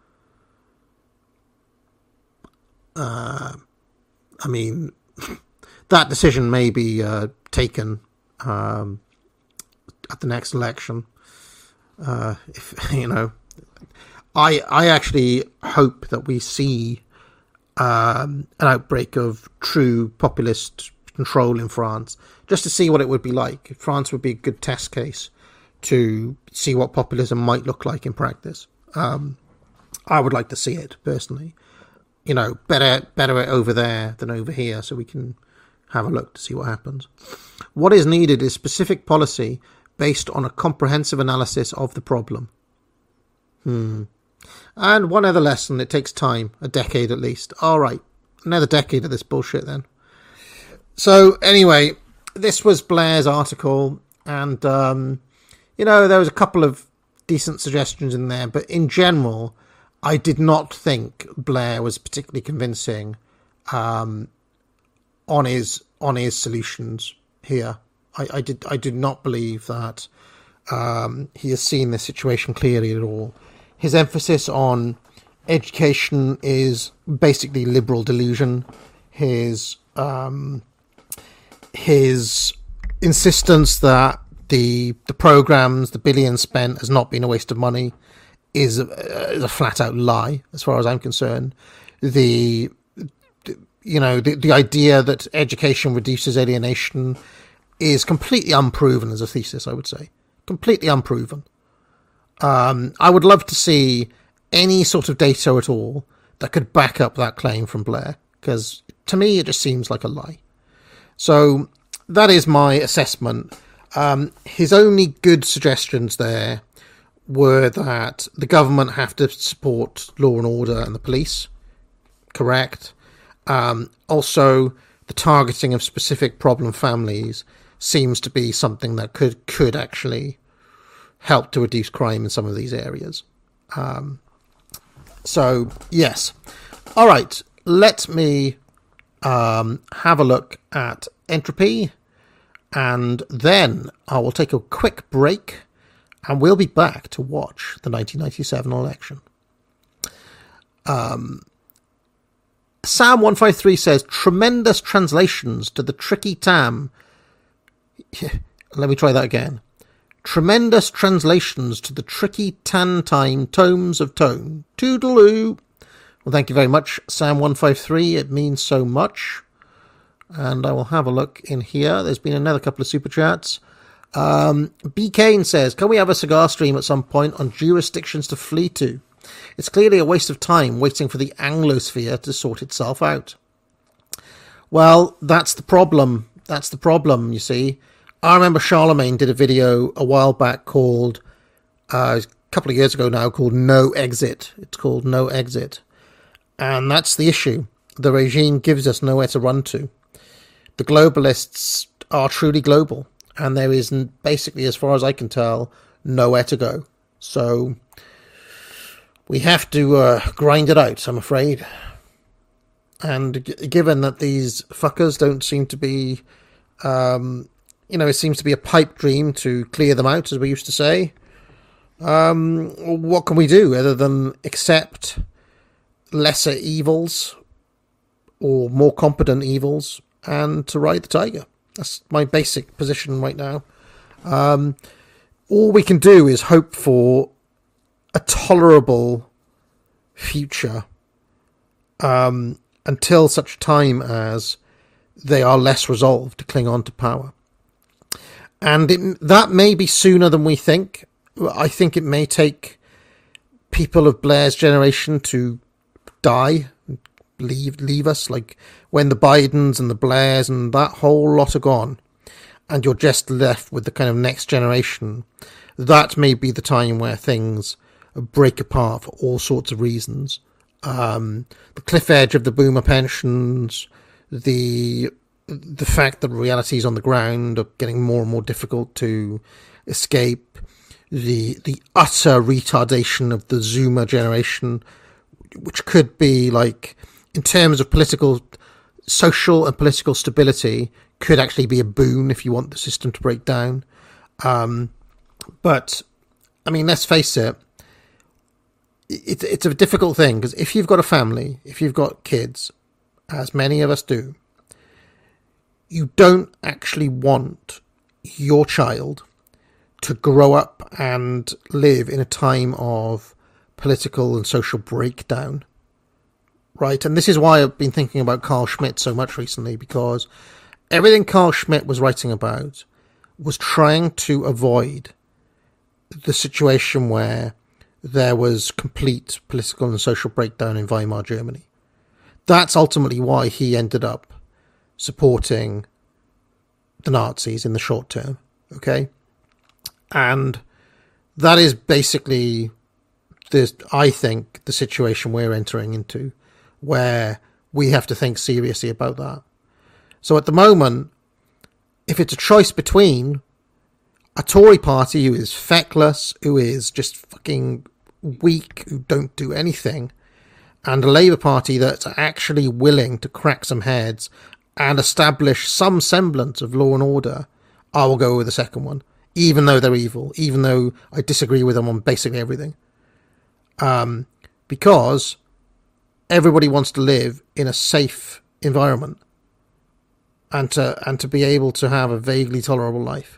Uh, I mean, that decision may be uh, taken um, at the next election. Uh, if, you know, I I actually hope that we see um, an outbreak of true populist control in France, just to see what it would be like. France would be a good test case to see what populism might look like in practice. Um, I would like to see it personally. You know, better better it over there than over here, so we can have a look to see what happens. What is needed is specific policy based on a comprehensive analysis of the problem. Hmm. And one other lesson, it takes time, a decade at least. All right, another decade of this bullshit then. So anyway, this was Blair's article, and um, you know, there was a couple of decent suggestions in there, but in general, I did not think Blair was particularly convincing um, on his on his solutions here. I, I did I did not believe that um, he has seen the situation clearly at all. His emphasis on education is basically liberal delusion. His um, his insistence that the the programs, the billions spent, has not been a waste of money is a, is a flat out lie, as far as I'm concerned. The, you know, the, the idea that education reduces alienation is completely unproven as a thesis, I would say. Completely unproven. Um, I would love to see any sort of data at all that could back up that claim from Blair, because to me it just seems like a lie. So that is my assessment. Um, his only good suggestions there were that the government have to support law and order and the police. Correct. Um, also, the targeting of specific problem families seems to be something that could could actually help to reduce crime in some of these areas. Um, so, yes. All right. Let me um, have a look at entropy, and then I will take a quick break, and we'll be back to watch the nineteen ninety-seven election. Um, Sam one five three says, tremendous translations to the tricky Tam. Let me try that again. Tremendous translations to the tricky Tantine tomes of tone. Toodaloo. Well, thank you very much, Sam one five three. It means so much. And I will have a look in here. There's been another couple of super chats. Um, B. Kane says, can we have a cigar stream at some point on jurisdictions to flee to? It's clearly a waste of time waiting for the Anglosphere to sort itself out. Well, that's the problem. That's the problem, you see. I remember Charlemagne did a video a while back called, uh, a couple of years ago now, called No Exit. It's called No Exit. And that's the issue. The regime gives us nowhere to run to. The globalists are truly global. And there is basically, as far as I can tell, nowhere to go. So we have to uh, grind it out, I'm afraid. And g- given that these fuckers don't seem to be, um, you know, it seems to be a pipe dream to clear them out, as we used to say. Um, what can we do other than accept lesser evils or more competent evils and to ride the tiger? That's my basic position right now. Um, all we can do is hope for a tolerable future um, until such time as they are less resolved to cling on to power. And it, that may be sooner than we think. I think it may take people of Blair's generation to die, leave leave us, like when the Bidens and the Blairs and that whole lot are gone, and you're just left with the kind of next generation. That may be the time where things break apart for all sorts of reasons. Um, the cliff edge of the boomer pensions, the the fact that realities on the ground are getting more and more difficult to escape, the the utter retardation of the Zoomer generation, which could be like, in terms of political, social and political stability, could actually be a boon if you want the system to break down. Um, but, I mean, let's face it, it it's a difficult thing, because if you've got a family, if you've got kids, as many of us do, you don't actually want your child to grow up and live in a time of political and social breakdown, right? And this is why I've been thinking about Carl Schmitt so much recently, because everything Carl Schmitt was writing about was trying to avoid the situation where there was complete political and social breakdown in Weimar Germany. That's ultimately why he ended up supporting the Nazis in the short term, okay? And that is basically, the, I think, the situation we're entering into, where we have to think seriously about that. So at the moment, if it's a choice between a Tory party who is feckless, who is just fucking weak, who don't do anything, and a Labour Party that's actually willing to crack some heads and establish some semblance of law and order, I will go with the second one, even though they're evil, even though I disagree with them on basically everything. Um, because everybody wants to live in a safe environment and to and to be able to have a vaguely tolerable life.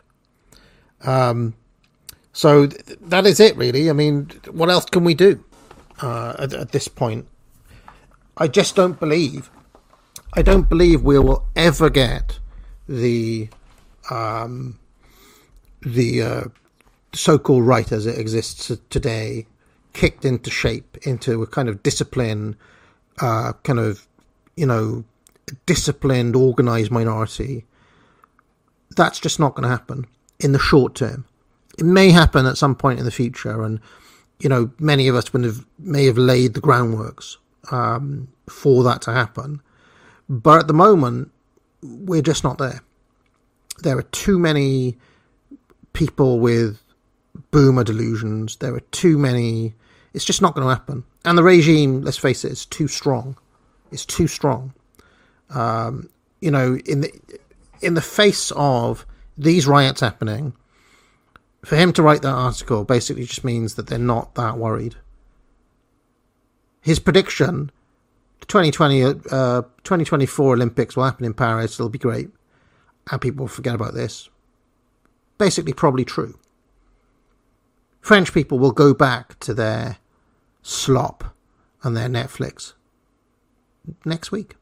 Um, so th- that is it, really. I mean, what else can we do uh, at, at this point? I just don't believe, I don't believe we will ever get the um, the uh, so-called right as it exists today kicked into shape, into a kind of discipline, uh, kind of, you know, disciplined, organised minority. That's just not going to happen in the short term. It may happen at some point in the future, and, you know, many of us would have, may have laid the groundworks um, for that to happen. But at the moment, we're just not there. There are too many people with boomer delusions. There are too many. It's just not going to happen. And the regime, let's face it, is too strong. It's too strong. Um, you know, in the in the face of these riots happening, for him to write that article basically just means that they're not that worried. His prediction, the twenty twenty, uh, twenty twenty-four Olympics will happen in Paris, it'll be great, and people will forget about this. Basically, probably true. French people will go back to their slop and their Netflix next week.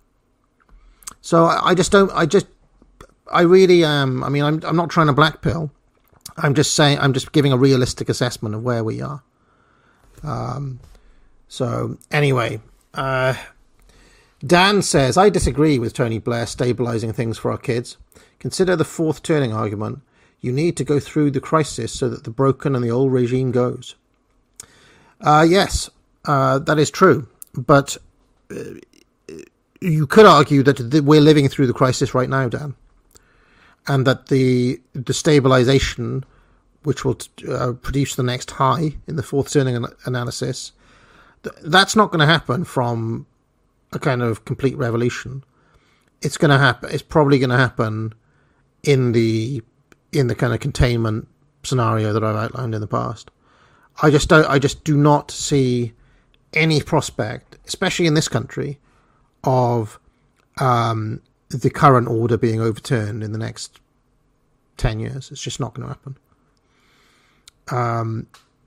So I, I just don't, I just, I really am, I mean, I'm, I'm not trying to blackpill. I'm just saying, I'm just giving a realistic assessment of where we are. Um, so anyway, uh, Dan says, I disagree with Tony Blair stabilising things for our kids. Consider the fourth turning argument. You need to go through the crisis so that the broken and the old regime goes. Uh, yes, uh, that is true. But uh, you could argue that th- we're living through the crisis right now, Dan. And that the destabilisation, which will uh, produce the next high in the fourth turning an- analysis, th- that's not going to happen from a kind of complete revolution. It's going to happen. It's probably going to happen in the in the kind of containment scenario that I've outlined in the past. I just don't. I just do not see any prospect, especially in this country, of um, the current order being overturned in the next ten years. It's just not going to happen. Um,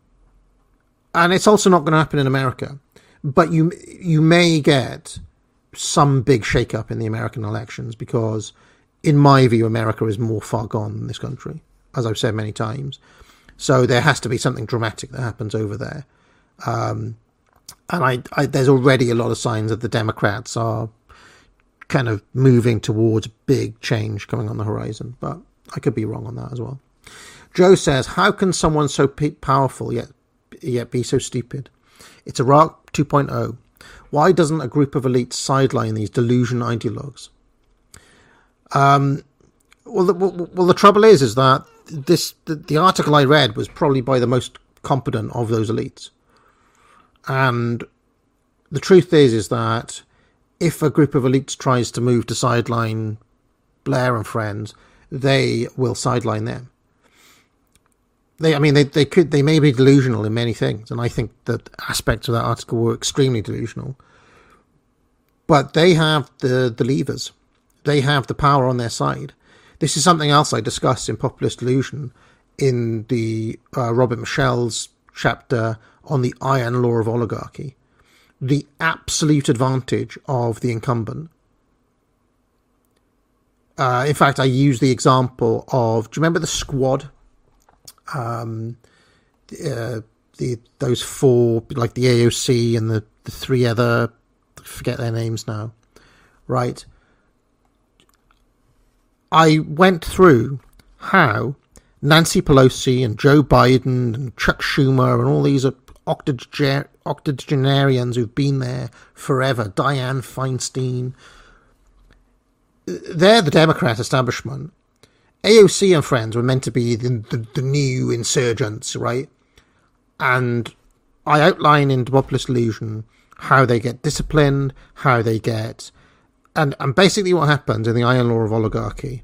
and it's also not going to happen in America. But you you may get some big shake-up in the American elections because, in my view, America is more far gone than this country, as I've said many times. So there has to be something dramatic that happens over there. Um, and I, I, there's already a lot of signs that the Democrats are kind of moving towards big change coming on the horizon. But I could be wrong on that as well. Joe says, how can someone so powerful yet yet be so stupid? It's Iraq two point oh. Why doesn't a group of elites sideline these delusion ideologues? Um, well, the, well, the trouble is, is that this the, the article I read was probably by the most competent of those elites. And the truth is, is that if a group of elites tries to move to sideline Blair and friends, they will sideline them. They, I mean, they, they could, they may be delusional in many things, and I think that aspects of that article were extremely delusional. But they have the, the levers. They have the power on their side. This is something else I discussed in Populist Delusion in the uh, Robert Michel's chapter on the iron law of oligarchy. The absolute advantage of the incumbent. Uh, in fact, I use the example of, do you remember the Squad? Um, uh, the those four, like the A O C and the, the three other, I forget their names now, right? I went through how Nancy Pelosi and Joe Biden and Chuck Schumer and all these octogener- octogenarians who've been there forever, Dianne Feinstein, they're the Democrat establishment. A O C and friends were meant to be the, the, the new insurgents, right? And I outline in Populist Delusion how they get disciplined, how they get... And, and basically what happens in the iron law of oligarchy,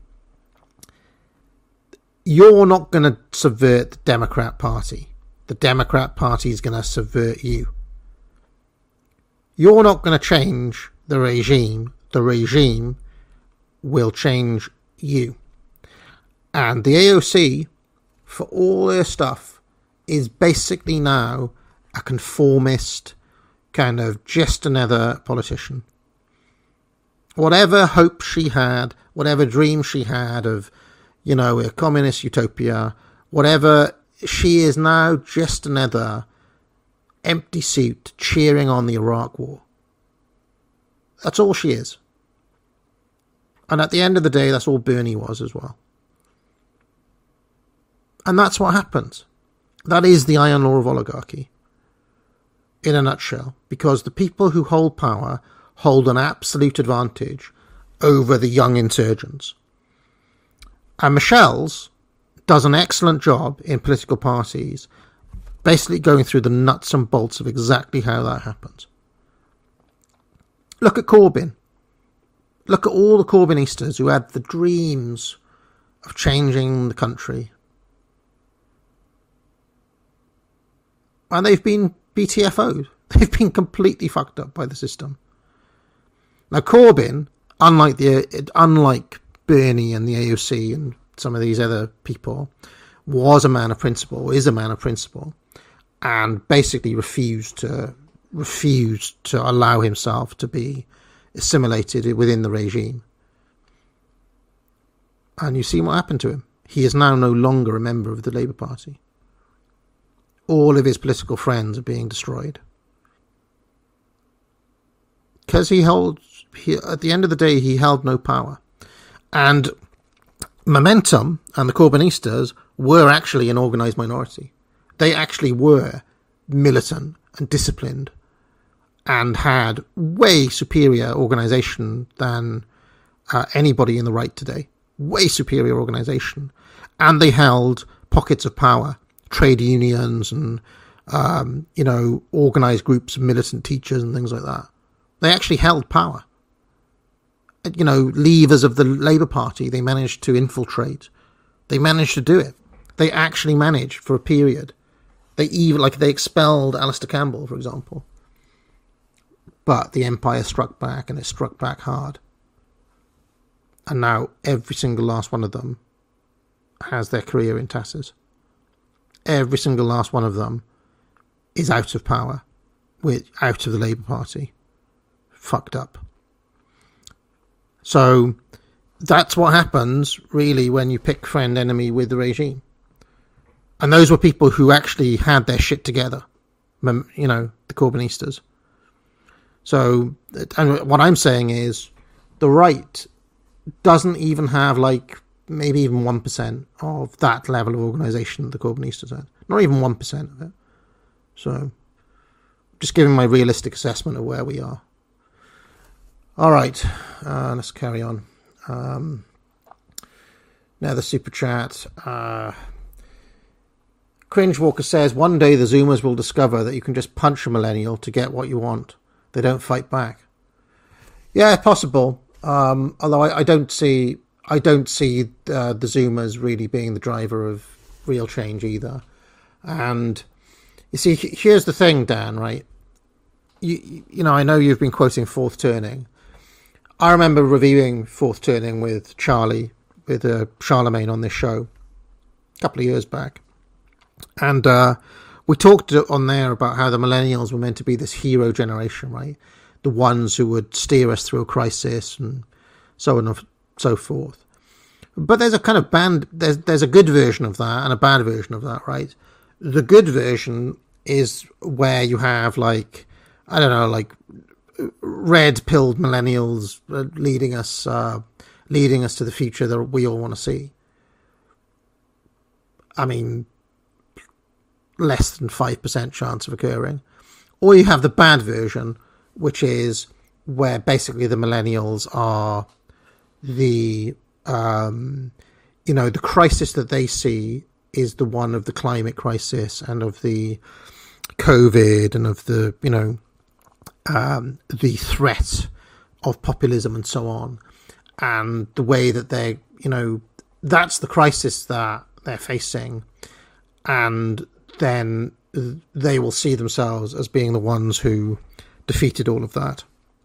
you're not going to subvert the Democrat Party. The Democrat Party is going to subvert you. You're not going to change the regime. The regime will change you. And the A O C, for all their stuff, is basically now a conformist, kind of just another politician. Whatever hope she had, whatever dream she had of, you know, a communist utopia, whatever, she is now just another empty suit cheering on the Iraq War. That's all she is. And at the end of the day, that's all Bernie was as well. And that's what happens. That is the iron law of oligarchy, in a nutshell, because the people who hold power hold an absolute advantage over the young insurgents. And Michel's does an excellent job in political parties, basically going through the nuts and bolts of exactly how that happens. Look at Corbyn. Look at all the Corbynistas who had the dreams of changing the country. And they've been B T F O'd. They've been completely fucked up by the system. Now Corbyn, unlike the unlike Bernie and the A O C and some of these other people, was a man of principle, is a man of principle, and basically refused to refused to allow himself to be assimilated within the regime. And you see what happened to him. He is now no longer a member of the Labour Party. All of his political friends are being destroyed. Because he held, he, at the end of the day, he held no power. And Momentum and the Corbynistas were actually an organised minority. They actually were militant and disciplined and had way superior organisation than uh, anybody in the right today. Way superior organisation. And they held pockets of power. Trade unions and, um, you know, organised groups of militant teachers and things like that. They actually held power. You know, levers of the Labour Party, they managed to infiltrate. They managed to do it. They actually managed for a period. They even, like, they expelled Alistair Campbell, for example. But the Empire struck back, and it struck back hard. And now every single last one of them has their career in tatters. Every single last one of them is out of power, with out of the Labour Party, fucked up. So that's what happens really when you pick friend enemy with the regime. And those were people who actually had their shit together, you know, the Corbynistas. So, and what I'm saying is, the right doesn't even have like maybe even one percent of that level of organisation that the Corbynistas had. Not even one percent of it. So, just giving my realistic assessment of where we are. All right, uh, let's carry on. Um, Another super chat. Uh, Cringe Walker says, one day the Zoomers will discover that you can just punch a millennial to get what you want. They don't fight back. Yeah, possible. Um, although I, I don't see, I don't see uh, the Zoomers really being the driver of real change either. And you see, here's the thing, Dan. Right? You, you know, I know you've been quoting Fourth Turning. I remember reviewing Fourth Turning with Charlie, with uh, Charlemagne on this show a couple of years back. And uh, we talked on there about how the millennials were meant to be this hero generation, right? The ones who would steer us through a crisis and so on and so forth. But there's a kind of band, there's, there's a good version of that and a bad version of that, right? The good version is where you have like, I don't know, like red-pilled millennials leading us, uh, leading us to the future that we all want to see. I mean, less than five percent chance of occurring. Or you have the bad version, which is where basically the millennials are the, um, you know, the crisis that they see is the one of the climate crisis and of the COVID and of the, you know, um, the threat of populism and so on. And the way that they, you know, that's the crisis that they're facing. And then they will see themselves as being the ones who defeated all of that.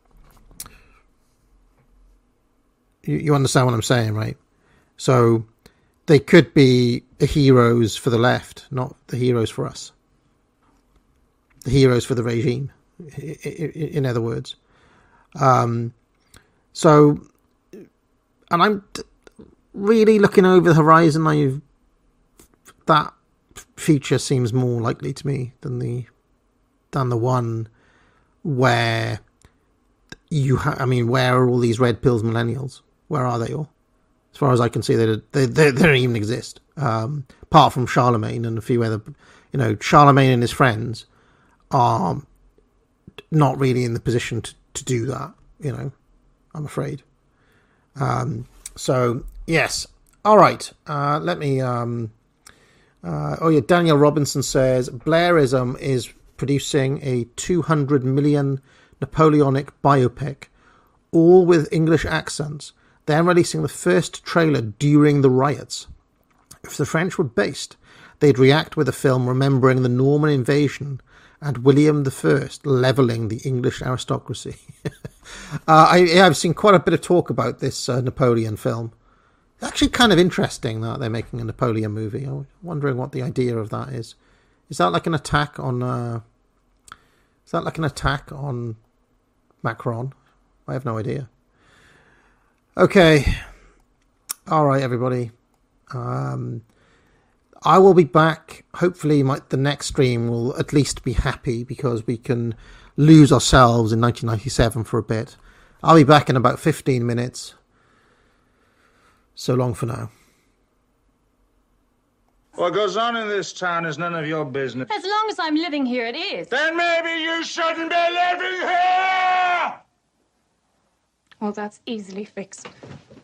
You, you understand what I'm saying, right? So they could be the heroes for the left, not the heroes for us. The heroes for the regime, in other words. Um, so, and I'm really looking over the horizon. I've, that feature seems more likely to me than the than the one where you ha- I mean, where are all these red pills millennials? Where are they all? As far as I can see, they they, they, they don't even exist. Um, apart from Charlemagne and a few other, you know, Charlemagne and his friends are not really in the position to, to do that. You know, I'm afraid. Um, so yes, all right. Uh, let me. Um, Uh, oh yeah, Daniel Robinson says Blairism is producing a two hundred million Napoleonic biopic, all with English accents. They're releasing the first trailer during the riots. If the French were based, they'd react with a film remembering the Norman invasion and William the First levelling the English aristocracy. uh, I, yeah, I've seen quite a bit of talk about this uh, Napoleon film. It's actually kind of interesting that they're making a Napoleon movie. I'm wondering what the idea of that is. Is that like an attack on... Uh, is that like an attack on Macron? I have no idea. Okay. All right, everybody. Um, I will be back. Hopefully my, the next stream will at least be happy because we can lose ourselves in nineteen ninety-seven for a bit. I'll be back in about fifteen minutes. So long for now. What goes on in this town is none of your business. As long as I'm living here, it is. Then maybe you shouldn't be living here! Well, that's easily fixed.